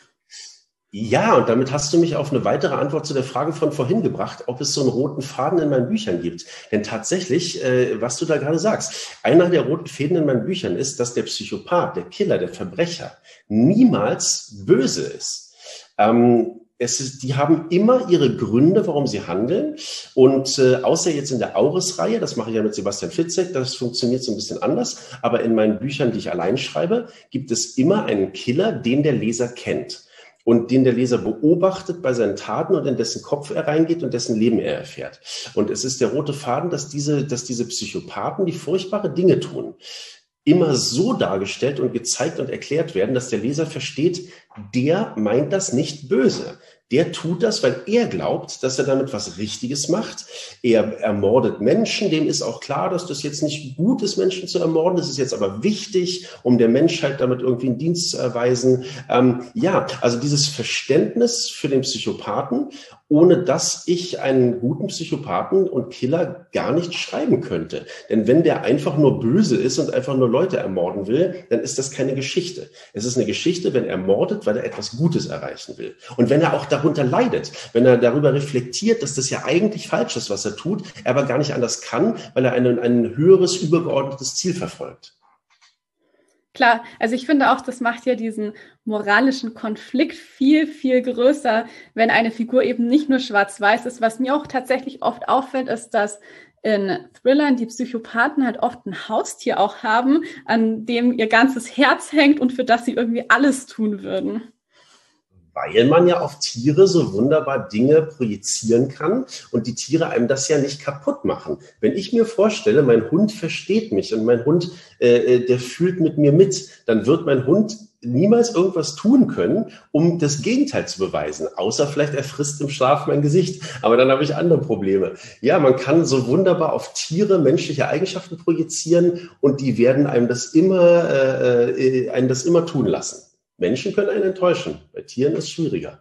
Ja, und damit hast du mich auf eine weitere Antwort zu der Frage von vorhin gebracht, ob es so einen roten Faden in meinen Büchern gibt. Denn tatsächlich, was du da gerade sagst, einer der roten Fäden in meinen Büchern ist, dass der Psychopath, der Killer, der Verbrecher niemals böse ist. Die haben immer ihre Gründe, warum sie handeln. Und außer jetzt in der Auris-Reihe, das mache ich ja mit Sebastian Fitzek, das funktioniert so ein bisschen anders. Aber in meinen Büchern, die ich allein schreibe, gibt es immer einen Killer, den der Leser kennt. Und den der Leser beobachtet bei seinen Taten und in dessen Kopf er reingeht und dessen Leben er erfährt. Und es ist der rote Faden, dass diese Psychopathen, die furchtbare Dinge tun, immer so dargestellt und gezeigt und erklärt werden, dass der Leser versteht, der meint das nicht böse. Der tut das, weil er glaubt, dass er damit was Richtiges macht. Er ermordet Menschen. Dem ist auch klar, dass das jetzt nicht gut ist, Menschen zu ermorden. Das ist jetzt aber wichtig, um der Menschheit damit irgendwie einen Dienst zu erweisen. Also dieses Verständnis für den Psychopathen, ohne dass ich einen guten Psychopathen und Killer gar nicht schreiben könnte. Denn wenn der einfach nur böse ist und einfach nur Leute ermorden will, dann ist das keine Geschichte. Es ist eine Geschichte, wenn er mordet, weil er etwas Gutes erreichen will. Und wenn er auch darunter leidet, wenn er darüber reflektiert, dass das ja eigentlich falsch ist, was er tut, er aber gar nicht anders kann, weil er ein höheres, übergeordnetes Ziel verfolgt. Klar, also ich finde auch, das macht ja diesen moralischen Konflikt viel, viel größer, wenn eine Figur eben nicht nur schwarz-weiß ist. Was mir auch tatsächlich oft auffällt, ist, dass in Thrillern die Psychopathen halt oft ein Haustier auch haben, an dem ihr ganzes Herz hängt und für das sie irgendwie alles tun würden. Weil man ja auf Tiere so wunderbar Dinge projizieren kann und die Tiere einem das ja nicht kaputt machen. Wenn ich mir vorstelle, mein Hund versteht mich und mein Hund, der fühlt mit mir mit, dann wird mein Hund niemals irgendwas tun können, um das Gegenteil zu beweisen. Außer vielleicht er frisst im Schlaf mein Gesicht. Aber dann habe ich andere Probleme. Ja, man kann so wunderbar auf Tiere menschliche Eigenschaften projizieren und die werden einem das immer tun lassen. Menschen können einen enttäuschen. Bei Tieren ist es schwieriger.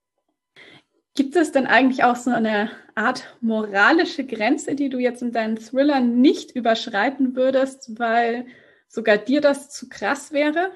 Gibt es denn eigentlich auch so eine Art moralische Grenze, die du jetzt in deinen Thrillern nicht überschreiten würdest, weil sogar dir das zu krass wäre?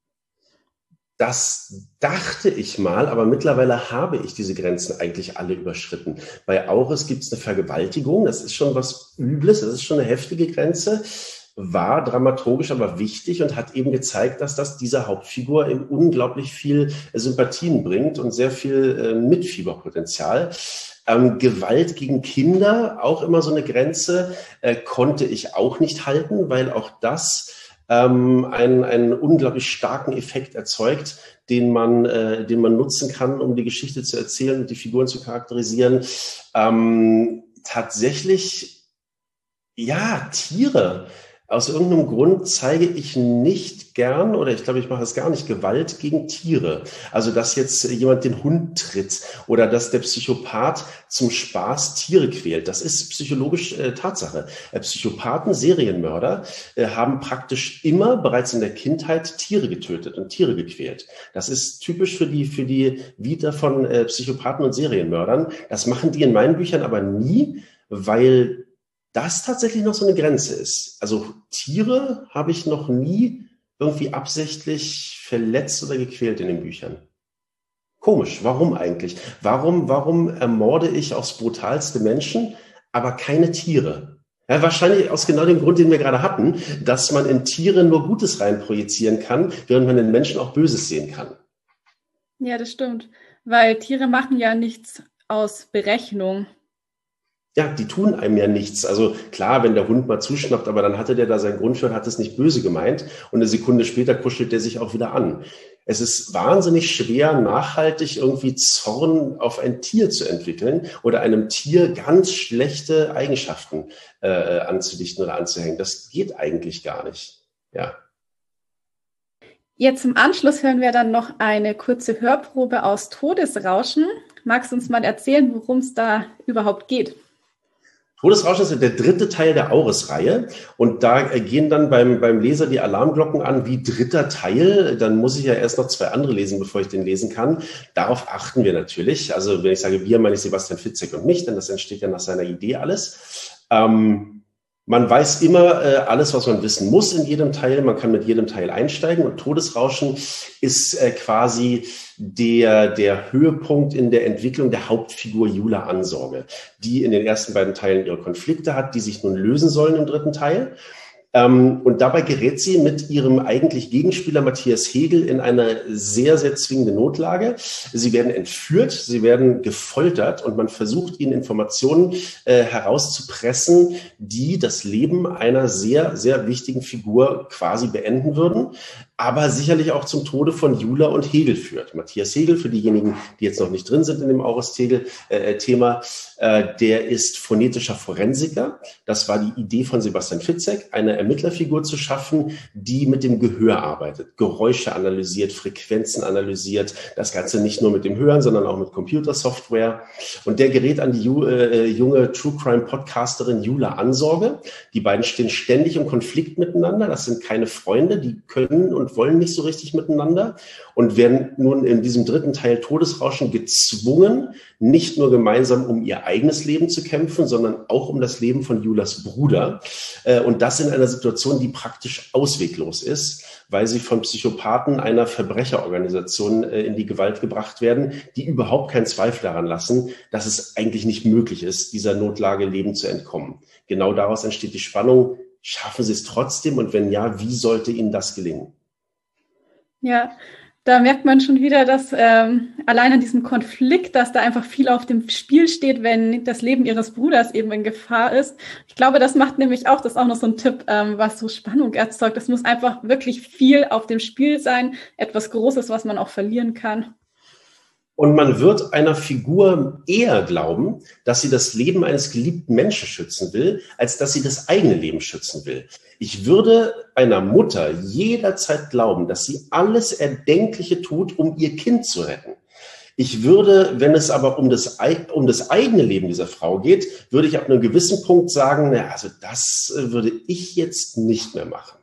Das dachte ich mal, aber mittlerweile habe ich diese Grenzen eigentlich alle überschritten. Bei Auris gibt es eine Vergewaltigung, das ist schon was Übles, das ist schon eine heftige Grenze. War dramaturgisch, aber wichtig und hat eben gezeigt, dass das dieser Hauptfigur eben unglaublich viel Sympathien bringt und sehr viel Mitfieberpotenzial. Gewalt gegen Kinder, auch immer so eine Grenze, konnte ich auch nicht halten, weil auch das einen unglaublich starken Effekt erzeugt, den man nutzen kann, um die Geschichte zu erzählen und die Figuren zu charakterisieren. Tatsächlich, ja, Tiere. Aus irgendeinem Grund zeige ich nicht gern, oder ich glaube, ich mache es gar nicht, Gewalt gegen Tiere. Also, dass jetzt jemand den Hund tritt oder dass der Psychopath zum Spaß Tiere quält. Das ist psychologisch Tatsache. Psychopathen, Serienmörder haben praktisch immer bereits in der Kindheit Tiere getötet und Tiere gequält. Das ist typisch für die Vita von Psychopathen und Serienmördern. Das machen die in meinen Büchern aber nie, weil das tatsächlich noch so eine Grenze ist. Also Tiere habe ich noch nie irgendwie absichtlich verletzt oder gequält in den Büchern. Komisch, warum eigentlich? Warum ermorde ich aufs brutalste Menschen, aber keine Tiere? Ja, wahrscheinlich aus genau dem Grund, den wir gerade hatten, dass man in Tiere nur Gutes reinprojizieren kann, während man in Menschen auch Böses sehen kann. Ja, das stimmt. Weil Tiere machen ja nichts aus Berechnung. Ja, die tun einem ja nichts. Also klar, wenn der Hund mal zuschnappt, aber dann hatte der da seinen Grund für und hat es nicht böse gemeint. Und eine Sekunde später kuschelt der sich auch wieder an. Es ist wahnsinnig schwer, nachhaltig irgendwie Zorn auf ein Tier zu entwickeln oder einem Tier ganz schlechte Eigenschaften anzudichten oder anzuhängen. Das geht eigentlich gar nicht. Ja. Jetzt im Anschluss hören wir dann noch eine kurze Hörprobe aus Todesrauschen. Magst du uns mal erzählen, worum es da überhaupt geht? Todesrauschen ist der dritte Teil der Auris-Reihe und da gehen dann beim Leser die Alarmglocken an, wie dritter Teil. Dann muss ich ja erst noch 2 andere lesen, bevor ich den lesen kann. Darauf achten wir natürlich. Also wenn ich sage wir, meine ich Sebastian Fitzek und mich, denn das entsteht ja nach seiner Idee alles. Man weiß immer alles, was man wissen muss in jedem Teil. Man kann mit jedem Teil einsteigen und Todesrauschen ist quasi der Höhepunkt in der Entwicklung der Hauptfigur Jula Ansorge, die in den ersten beiden Teilen ihre Konflikte hat, die sich nun lösen sollen im dritten Teil. Und dabei gerät sie mit ihrem eigentlich Gegenspieler Matthias Hegel in eine sehr, sehr zwingende Notlage. Sie werden entführt, sie werden gefoltert und man versucht, ihnen Informationen herauszupressen, die das Leben einer sehr, sehr wichtigen Figur quasi beenden würden, aber sicherlich auch zum Tode von Jula und Hegel führt. Matthias Hegel, für diejenigen, die jetzt noch nicht drin sind in dem Auris-Hegel-Thema, der ist phonetischer Forensiker. Das war die Idee von Sebastian Fitzek, eine Ermittlerfigur zu schaffen, die mit dem Gehör arbeitet, Geräusche analysiert, Frequenzen analysiert, das Ganze nicht nur mit dem Hören, sondern auch mit Computersoftware. Und der gerät an die junge True Crime Podcasterin Jula Ansorge. Die beiden stehen ständig im Konflikt miteinander. Das sind keine Freunde, die können und wollen nicht so richtig miteinander und werden nun in diesem dritten Teil Todesrauschen gezwungen, nicht nur gemeinsam um ihr eigenes Leben zu kämpfen, sondern auch um das Leben von Julas Bruder. Und das in einer Situation, die praktisch ausweglos ist, weil sie von Psychopathen einer Verbrecherorganisation in die Gewalt gebracht werden, die überhaupt keinen Zweifel daran lassen, dass es eigentlich nicht möglich ist, dieser Notlage lebend zu entkommen. Genau daraus entsteht die Spannung. Schaffen sie es trotzdem? Und wenn ja, wie sollte ihnen das gelingen? Ja, da merkt man schon wieder, dass allein an diesem Konflikt, dass da einfach viel auf dem Spiel steht, wenn das Leben ihres Bruders eben in Gefahr ist. Ich glaube, das macht nämlich auch, das ist auch noch so ein Tipp, was so Spannung erzeugt. Es muss einfach wirklich viel auf dem Spiel sein, etwas Großes, was man auch verlieren kann. Und man wird einer Figur eher glauben, dass sie das Leben eines geliebten Menschen schützen will, als dass sie das eigene Leben schützen will. Ich würde einer Mutter jederzeit glauben, dass sie alles Erdenkliche tut, um ihr Kind zu retten. Ich würde, wenn es aber um das eigene Leben dieser Frau geht, würde ich ab einem gewissen Punkt sagen, na, also das würde ich jetzt nicht mehr machen.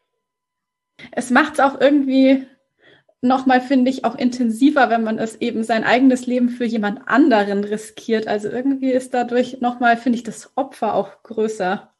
Es macht es auch irgendwie nochmal, finde ich, auch intensiver, wenn man es eben sein eigenes Leben für jemand anderen riskiert. Also irgendwie ist dadurch nochmal, finde ich, das Opfer auch größer.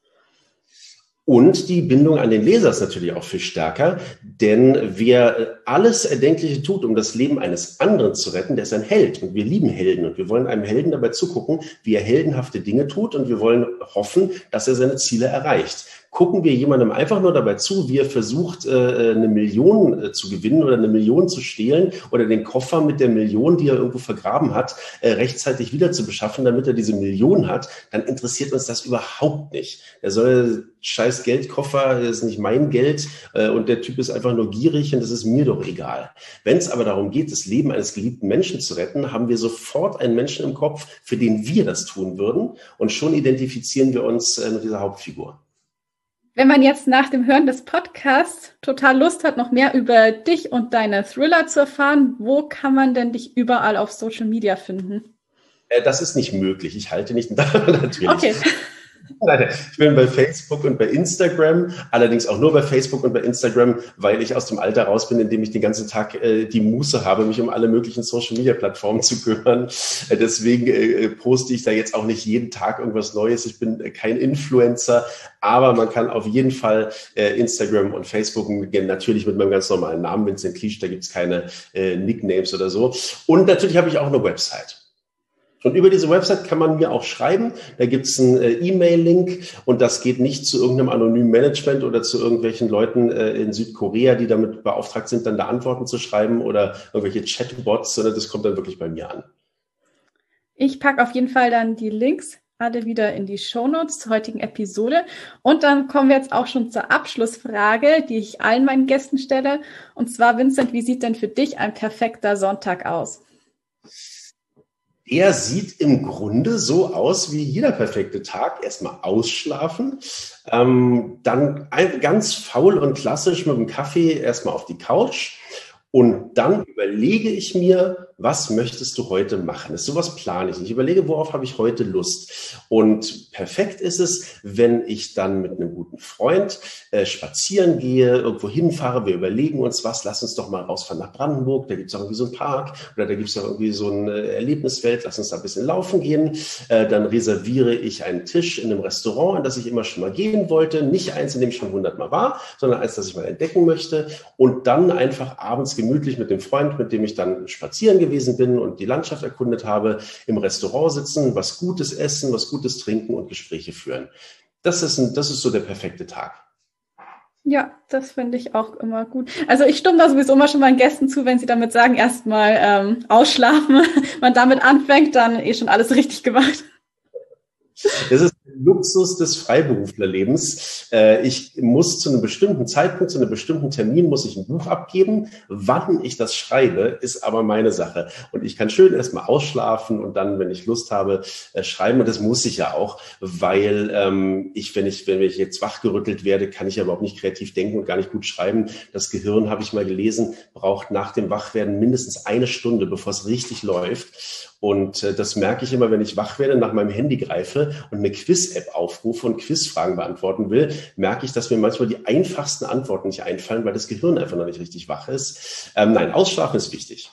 Und die Bindung an den Leser ist natürlich auch viel stärker, denn wer alles Erdenkliche tut, um das Leben eines anderen zu retten, der ist ein Held. Und wir lieben Helden und wir wollen einem Helden dabei zugucken, wie er heldenhafte Dinge tut und wir wollen hoffen, dass er seine Ziele erreicht. Gucken wir jemandem einfach nur dabei zu, wie er versucht, eine Million zu gewinnen oder eine Million zu stehlen oder den Koffer mit der Million, die er irgendwo vergraben hat, rechtzeitig wieder zu beschaffen, damit er diese Million hat, dann interessiert uns das überhaupt nicht. Er soll scheiß Geldkoffer, das ist nicht mein Geld und der Typ ist einfach nur gierig und das ist mir doch egal. Wenn es aber darum geht, das Leben eines geliebten Menschen zu retten, haben wir sofort einen Menschen im Kopf, für den wir das tun würden und schon identifizieren wir uns mit dieser Hauptfigur. Wenn man jetzt nach dem Hören des Podcasts total Lust hat, noch mehr über dich und deine Thriller zu erfahren, wo kann man denn dich überall auf Social Media finden? Das ist nicht möglich. Ich halte nicht da natürlich. Okay. Ich bin bei Facebook und bei Instagram, allerdings auch nur bei Facebook und bei Instagram, weil ich aus dem Alter raus bin, in dem ich den ganzen Tag die Muße habe, mich um alle möglichen Social-Media-Plattformen zu kümmern. Deswegen poste ich da jetzt auch nicht jeden Tag irgendwas Neues. Ich bin kein Influencer, aber man kann auf jeden Fall Instagram und Facebook natürlich mit meinem ganz normalen Namen, Vincent Kliesch, da gibt's keine Nicknames oder so. Und natürlich habe ich auch eine Website. Und über diese Website kann man mir auch schreiben. Da gibt's einen E-Mail-Link und das geht nicht zu irgendeinem anonymen Management oder zu irgendwelchen Leuten in Südkorea, die damit beauftragt sind, dann da Antworten zu schreiben oder irgendwelche Chatbots, sondern das kommt dann wirklich bei mir an. Ich packe auf jeden Fall dann die Links alle wieder in die Shownotes zur heutigen Episode. Und dann kommen wir jetzt auch schon zur Abschlussfrage, die ich allen meinen Gästen stelle. Und zwar, Vincent, wie sieht denn für dich ein perfekter Sonntag aus? Er sieht im Grunde so aus wie jeder perfekte Tag. Erstmal ausschlafen, dann ganz faul und klassisch mit dem Kaffee erstmal auf die Couch. Und dann überlege ich mir, was möchtest du heute machen? Sowas plane ich. Ich überlege, worauf habe ich heute Lust? Und perfekt ist es, wenn ich dann mit einem guten Freund spazieren gehe, irgendwo hinfahre, wir überlegen uns was, lass uns doch mal rausfahren nach Brandenburg, da gibt es auch irgendwie so einen Park oder da gibt es auch irgendwie so eine Erlebniswelt, lass uns da ein bisschen laufen gehen. Dann reserviere ich einen Tisch in einem Restaurant, in das ich immer schon mal gehen wollte. Nicht eins, in dem ich schon 100-mal war, sondern eins, das ich mal entdecken möchte. Und dann einfach abends gemütlich mit dem Freund, mit dem ich dann spazieren gewesen bin und die Landschaft erkundet habe, im Restaurant sitzen, was Gutes essen, was Gutes trinken und Gespräche führen. Das ist so der perfekte Tag. Ja, das finde ich auch immer gut. Also ich stimme da sowieso immer schon meinen Gästen zu, wenn sie damit sagen, erstmal ausschlafen. Wenn man damit anfängt, dann schon alles richtig gemacht. Das ist der Luxus des Freiberuflerlebens. Ich muss zu einem bestimmten Zeitpunkt, zu einem bestimmten Termin, muss ich ein Buch abgeben. Wann ich das schreibe, ist aber meine Sache. Und ich kann schön erstmal ausschlafen und dann, wenn ich Lust habe, schreiben. Und das muss ich ja auch, weil wenn ich jetzt wachgerüttelt werde, kann ich ja überhaupt nicht kreativ denken und gar nicht gut schreiben. Das Gehirn, habe ich mal gelesen, braucht nach dem Wachwerden mindestens 1 Stunde, bevor es richtig läuft. Und das merke ich immer, wenn ich wach werde, nach meinem Handy greife und eine Quiz-App aufrufe und Quizfragen beantworten will, merke ich, dass mir manchmal die einfachsten Antworten nicht einfallen, weil das Gehirn einfach noch nicht richtig wach ist. Nein, Ausschlafen ist wichtig.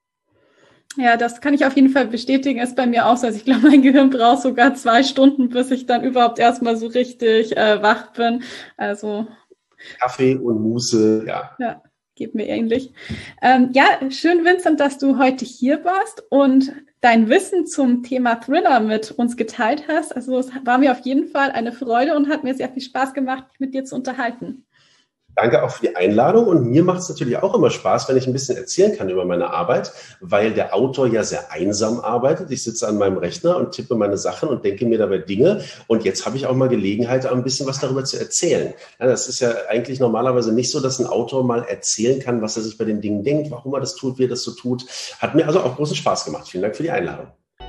Ja, das kann ich auf jeden Fall bestätigen, ist bei mir auch so. Also ich glaube, mein Gehirn braucht sogar 2 Stunden, bis ich dann überhaupt erstmal so richtig wach bin. Also Kaffee und Muße, ja. Ja. Geht mir ähnlich. Schön, Vincent, dass du heute hier warst und dein Wissen zum Thema Thriller mit uns geteilt hast. Also es war mir auf jeden Fall eine Freude und hat mir sehr viel Spaß gemacht, mich mit dir zu unterhalten. Danke auch für die Einladung und mir macht es natürlich auch immer Spaß, wenn ich ein bisschen erzählen kann über meine Arbeit, weil der Autor ja sehr einsam arbeitet. Ich sitze an meinem Rechner und tippe meine Sachen und denke mir dabei Dinge und jetzt habe ich auch mal Gelegenheit, ein bisschen was darüber zu erzählen. Ja, das ist ja eigentlich normalerweise nicht so, dass ein Autor mal erzählen kann, was er sich bei den Dingen denkt, warum er das tut, wie er das so tut. Hat mir also auch großen Spaß gemacht. Vielen Dank für die Einladung.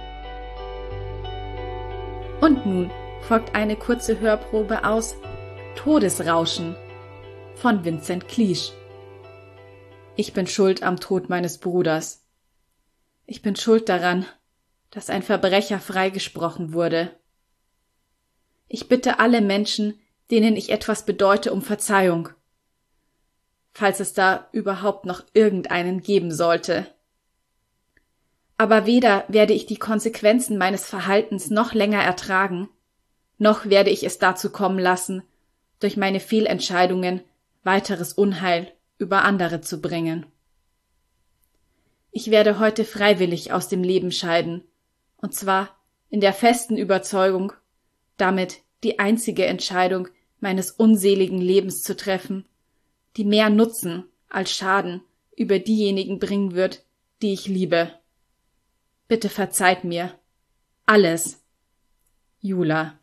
Und nun folgt eine kurze Hörprobe aus Todesrauschen von Vincent Cleage. Ich bin schuld am Tod meines Bruders. Ich bin schuld daran, dass ein Verbrecher freigesprochen wurde. Ich bitte alle Menschen, denen ich etwas bedeute, um Verzeihung, falls es da überhaupt noch irgendeinen geben sollte. Aber weder werde ich die Konsequenzen meines Verhaltens noch länger ertragen, noch werde ich es dazu kommen lassen, durch meine Fehlentscheidungen weiteres Unheil über andere zu bringen. Ich werde heute freiwillig aus dem Leben scheiden, und zwar in der festen Überzeugung, damit die einzige Entscheidung meines unseligen Lebens zu treffen, die mehr Nutzen als Schaden über diejenigen bringen wird, die ich liebe. Bitte verzeiht mir. Alles. Jula.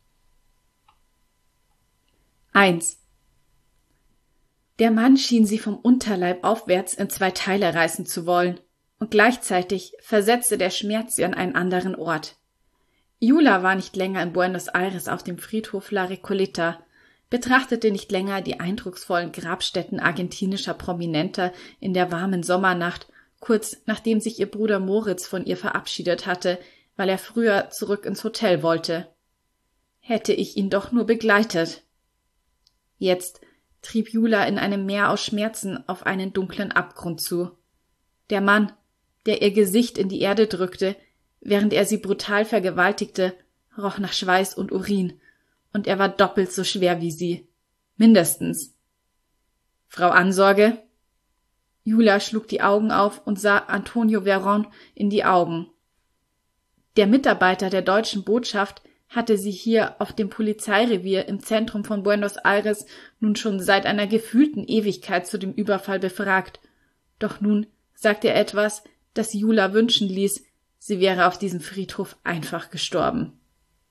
1. Der Mann schien sie vom Unterleib aufwärts in 2 Teile reißen zu wollen, und gleichzeitig versetzte der Schmerz sie an einen anderen Ort. Jula war nicht länger in Buenos Aires auf dem Friedhof La Recoleta, betrachtete nicht länger die eindrucksvollen Grabstätten argentinischer Prominenter in der warmen Sommernacht, kurz nachdem sich ihr Bruder Moritz von ihr verabschiedet hatte, weil er früher zurück ins Hotel wollte. Hätte ich ihn doch nur begleitet. Jetzt trieb Jula in einem Meer aus Schmerzen auf einen dunklen Abgrund zu. Der Mann, der ihr Gesicht in die Erde drückte, während er sie brutal vergewaltigte, roch nach Schweiß und Urin, und er war doppelt so schwer wie sie. Mindestens. Frau Ansorge? Jula schlug die Augen auf und sah Antonio Veron in die Augen. Der Mitarbeiter der deutschen Botschaft hatte sie hier auf dem Polizeirevier im Zentrum von Buenos Aires nun schon seit einer gefühlten Ewigkeit zu dem Überfall befragt. Doch nun sagte er etwas, das Jula wünschen ließ, sie wäre auf diesem Friedhof einfach gestorben.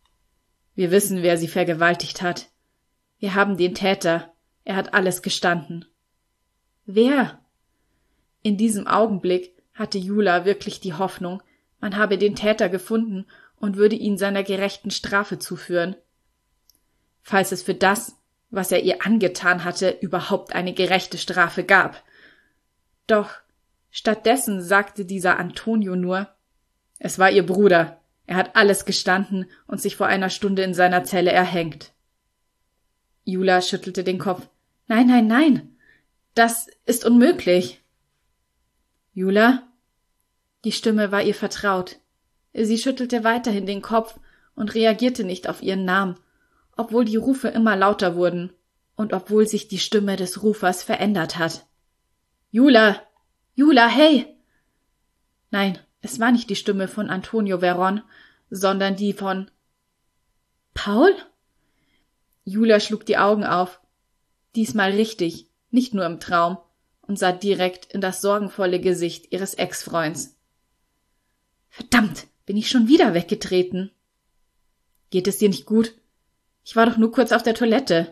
Wir wissen, wer sie vergewaltigt hat. Wir haben den Täter. Er hat alles gestanden. Wer? In diesem Augenblick hatte Jula wirklich die Hoffnung, man habe den Täter gefunden und würde ihn seiner gerechten Strafe zuführen. Falls es für das, was er ihr angetan hatte, überhaupt eine gerechte Strafe gab. Doch stattdessen sagte dieser Antonio nur, es war ihr Bruder, er hat alles gestanden und sich vor einer Stunde in seiner Zelle erhängt. Jula schüttelte den Kopf. Nein, nein, nein, das ist unmöglich. Jula? Die Stimme war ihr vertraut. Sie schüttelte weiterhin den Kopf und reagierte nicht auf ihren Namen, obwohl die Rufe immer lauter wurden und obwohl sich die Stimme des Rufers verändert hat. Jula! Jula, hey! Nein, es war nicht die Stimme von Antonio Veron, sondern die von Paul? Jula schlug die Augen auf. Diesmal richtig, nicht nur im Traum, und sah direkt in das sorgenvolle Gesicht ihres Ex-Freunds. Verdammt, bin ich schon wieder weggetreten. Geht es dir nicht gut? Ich war doch nur kurz auf der Toilette.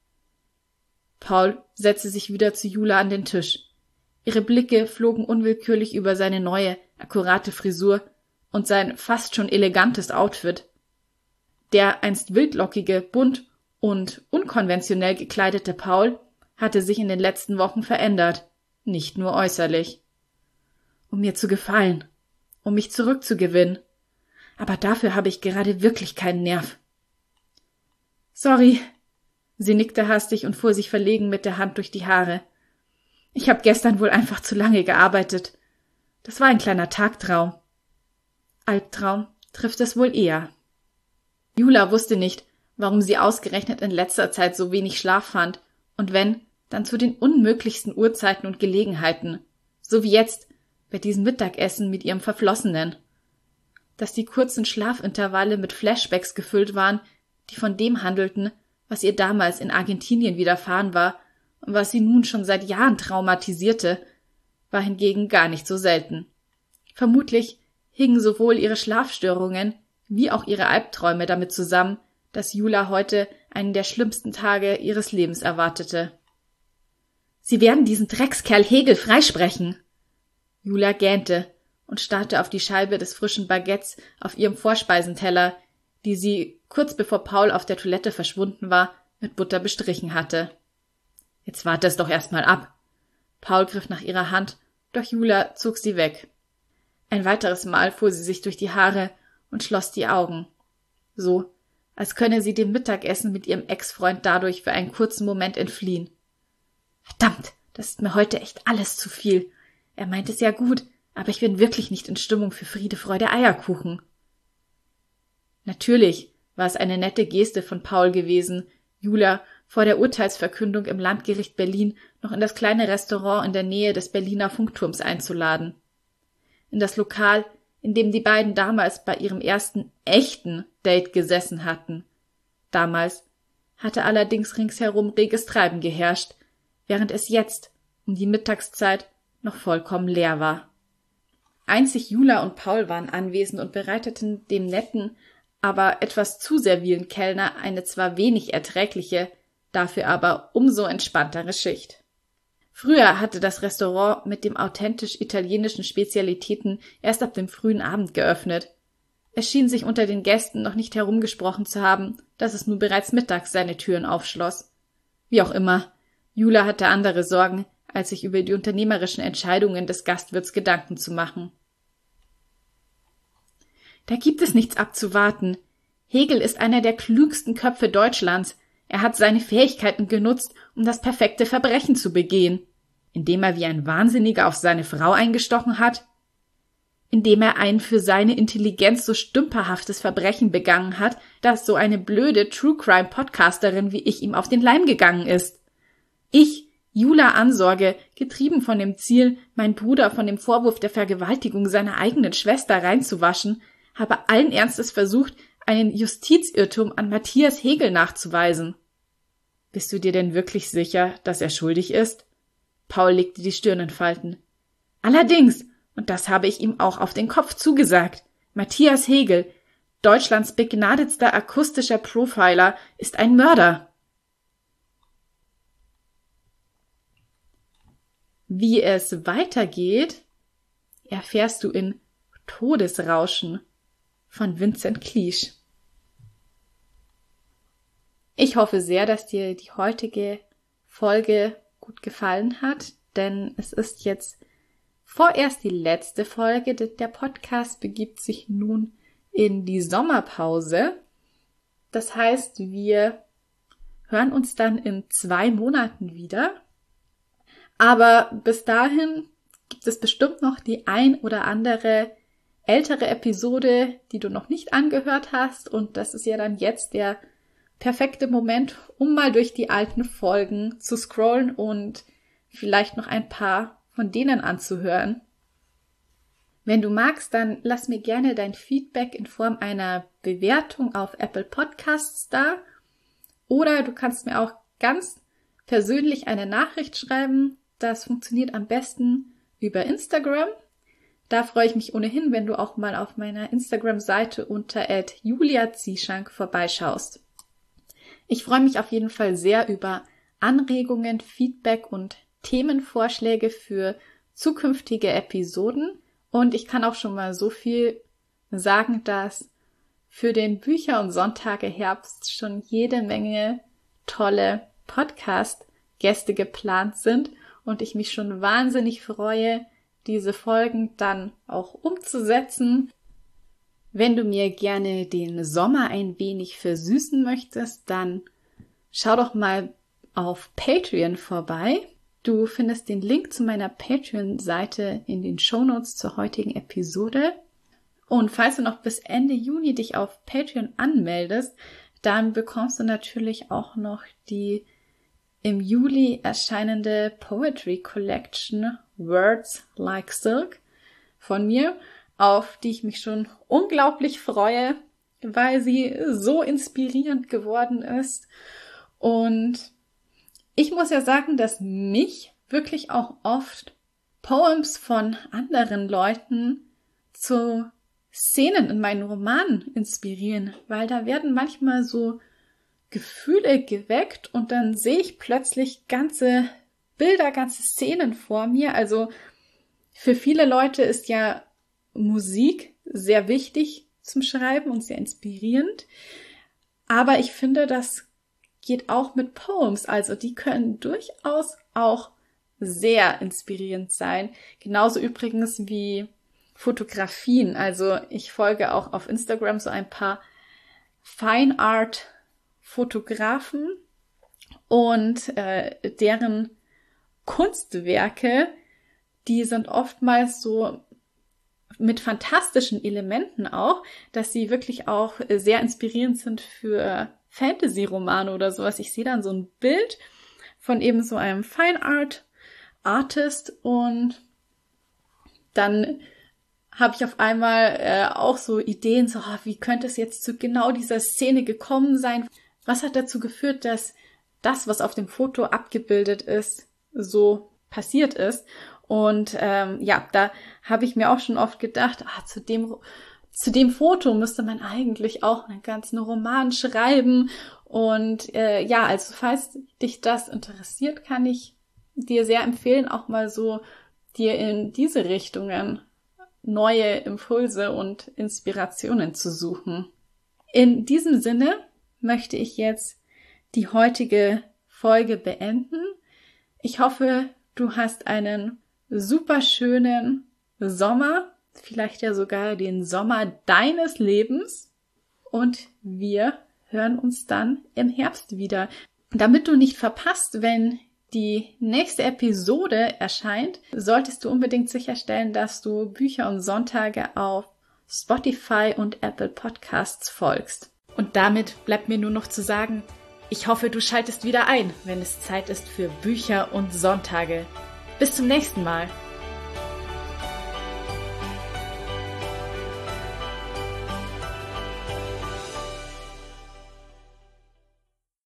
Paul setzte sich wieder zu Jula an den Tisch. Ihre Blicke flogen unwillkürlich über seine neue, akkurate Frisur und sein fast schon elegantes Outfit. Der einst wildlockige, bunt und unkonventionell gekleidete Paul hatte sich in den letzten Wochen verändert, nicht nur äußerlich. Um mir zu gefallen, um mich zurückzugewinnen. Aber dafür habe ich gerade wirklich keinen Nerv. Sorry. Sie nickte hastig und fuhr sich verlegen mit der Hand durch die Haare. Ich habe gestern wohl einfach zu lange gearbeitet. Das war ein kleiner Tagtraum. Albtraum trifft es wohl eher. Jula wusste nicht, warum sie ausgerechnet in letzter Zeit so wenig Schlaf fand, und wenn, dann zu den unmöglichsten Uhrzeiten und Gelegenheiten, so wie jetzt bei diesem Mittagessen mit ihrem Verflossenen. Dass die kurzen Schlafintervalle mit Flashbacks gefüllt waren, die von dem handelten, was ihr damals in Argentinien widerfahren war und was sie nun schon seit Jahren traumatisierte, war hingegen gar nicht so selten. Vermutlich hingen sowohl ihre Schlafstörungen wie auch ihre Albträume damit zusammen, dass Jula heute einen der schlimmsten Tage ihres Lebens erwartete. Sie werden diesen Dreckskerl Hegel freisprechen. Jula gähnte und starrte auf die Scheibe des frischen Baguettes auf ihrem Vorspeisenteller, die sie, kurz bevor Paul auf der Toilette verschwunden war, mit Butter bestrichen hatte. Jetzt warte es doch erst mal ab. Paul griff nach ihrer Hand, doch Jula zog sie weg. Ein weiteres Mal fuhr sie sich durch die Haare und schloss die Augen. So, als könne sie dem Mittagessen mit ihrem Ex-Freund dadurch für einen kurzen Moment entfliehen. Verdammt, das ist mir heute echt alles zu viel. Er meint es ja gut, aber ich bin wirklich nicht in Stimmung für Friede, Freude, Eierkuchen. Natürlich war es eine nette Geste von Paul gewesen, Jula vor der Urteilsverkündung im Landgericht Berlin noch in das kleine Restaurant in der Nähe des Berliner Funkturms einzuladen. In das Lokal, in dem die beiden damals bei ihrem ersten echten Date gesessen hatten. Damals hatte allerdings ringsherum reges Treiben geherrscht, während es jetzt um die Mittagszeit noch vollkommen leer war. Einzig Jula und Paul waren anwesend und bereiteten dem netten, aber etwas zu servilen Kellner eine zwar wenig erträgliche, dafür aber umso entspanntere Schicht. Früher hatte das Restaurant mit dem authentisch italienischen Spezialitäten erst ab dem frühen Abend geöffnet. Es schien sich unter den Gästen noch nicht herumgesprochen zu haben, dass es nun bereits mittags seine Türen aufschloss. Wie auch immer, Jula hatte andere Sorgen, als sich über die unternehmerischen Entscheidungen des Gastwirts Gedanken zu machen. Da gibt es nichts abzuwarten. Hegel ist einer der klügsten Köpfe Deutschlands. Er hat seine Fähigkeiten genutzt, um das perfekte Verbrechen zu begehen. Indem er wie ein Wahnsinniger auf seine Frau eingestochen hat? Indem er ein für seine Intelligenz so stümperhaftes Verbrechen begangen hat, dass so eine blöde True-Crime-Podcasterin wie ich ihm auf den Leim gegangen ist? Ich, Jula Ansorge, getrieben von dem Ziel, meinen Bruder von dem Vorwurf der Vergewaltigung seiner eigenen Schwester reinzuwaschen, habe allen Ernstes versucht, einen Justizirrtum an Matthias Hegel nachzuweisen. Bist du dir denn wirklich sicher, dass er schuldig ist? Paul legte die Stirn in Falten. Allerdings, und das habe ich ihm auch auf den Kopf zugesagt, Matthias Hegel, Deutschlands begnadetster akustischer Profiler ist ein Mörder. Wie es weitergeht, erfährst du in Todesrauschen von Vincent Cleage. Ich hoffe sehr, dass dir die heutige Folge gut gefallen hat, denn es ist jetzt vorerst die letzte Folge. Der Podcast begibt sich nun in die Sommerpause. Das heißt, wir hören uns dann in 2 Monaten wieder. Aber bis dahin gibt es bestimmt noch die ein oder andere ältere Episode, die du noch nicht angehört hast. Und das ist ja dann jetzt der perfekte Moment, um mal durch die alten Folgen zu scrollen und vielleicht noch ein paar von denen anzuhören. Wenn du magst, dann lass mir gerne dein Feedback in Form einer Bewertung auf Apple Podcasts da. Oder du kannst mir auch ganz persönlich eine Nachricht schreiben. Das funktioniert am besten über Instagram. Da freue ich mich ohnehin, wenn du auch mal auf meiner Instagram-Seite unter @juliazischank vorbeischaust. Ich freue mich auf jeden Fall sehr über Anregungen, Feedback und Themenvorschläge für zukünftige Episoden. Und ich kann auch schon mal so viel sagen, dass für den Bücher- und Sonntage-Herbst schon jede Menge tolle Podcast-Gäste geplant sind und ich mich schon wahnsinnig freue, diese Folgen dann auch umzusetzen. Wenn du mir gerne den Sommer ein wenig versüßen möchtest, dann schau doch mal auf Patreon vorbei. Du findest den Link zu meiner Patreon-Seite in den Shownotes zur heutigen Episode. Und falls du noch bis Ende Juni dich auf Patreon anmeldest, dann bekommst du natürlich auch noch die im Juli erscheinende Poetry Collection Words Like Silk von mir, auf die ich mich schon unglaublich freue, weil sie so inspirierend geworden ist. Und ich muss ja sagen, dass mich wirklich auch oft Poems von anderen Leuten zu Szenen in meinen Romanen inspirieren, weil da werden manchmal so Gefühle geweckt und dann sehe ich plötzlich ganze Bilder, ganze Szenen vor mir. Also für viele Leute ist ja Musik sehr wichtig zum Schreiben und sehr inspirierend. Aber ich finde, das geht auch mit Poems. Also die können durchaus auch sehr inspirierend sein. Genauso übrigens wie Fotografien. Also ich folge auch auf Instagram so ein paar Fine Art Fotografen und deren Kunstwerke, die sind oftmals so mit fantastischen Elementen auch, dass sie wirklich auch sehr inspirierend sind für Fantasy-Romane oder sowas. Ich sehe dann so ein Bild von eben so einem Fine Art Artist und dann habe ich auf einmal auch so Ideen, so wie könnte es jetzt zu genau dieser Szene gekommen sein? Was hat dazu geführt, dass das, was auf dem Foto abgebildet ist, so passiert ist? Und da habe ich mir auch schon oft gedacht, zu dem Foto müsste man eigentlich auch einen ganzen Roman schreiben. Und also falls dich das interessiert, kann ich dir sehr empfehlen, auch mal so dir in diese Richtungen neue Impulse und Inspirationen zu suchen. In diesem Sinne möchte ich jetzt die heutige Folge beenden. Ich hoffe, du hast einen super schönen Sommer, vielleicht ja sogar den Sommer deines Lebens und wir hören uns dann im Herbst wieder. Damit du nicht verpasst, wenn die nächste Episode erscheint, solltest du unbedingt sicherstellen, dass du Bücher und Sonntage auf Spotify und Apple Podcasts folgst. Und damit bleibt mir nur noch zu sagen, ich hoffe, du schaltest wieder ein, wenn es Zeit ist für Bücher und Sonntage. Bis zum nächsten Mal.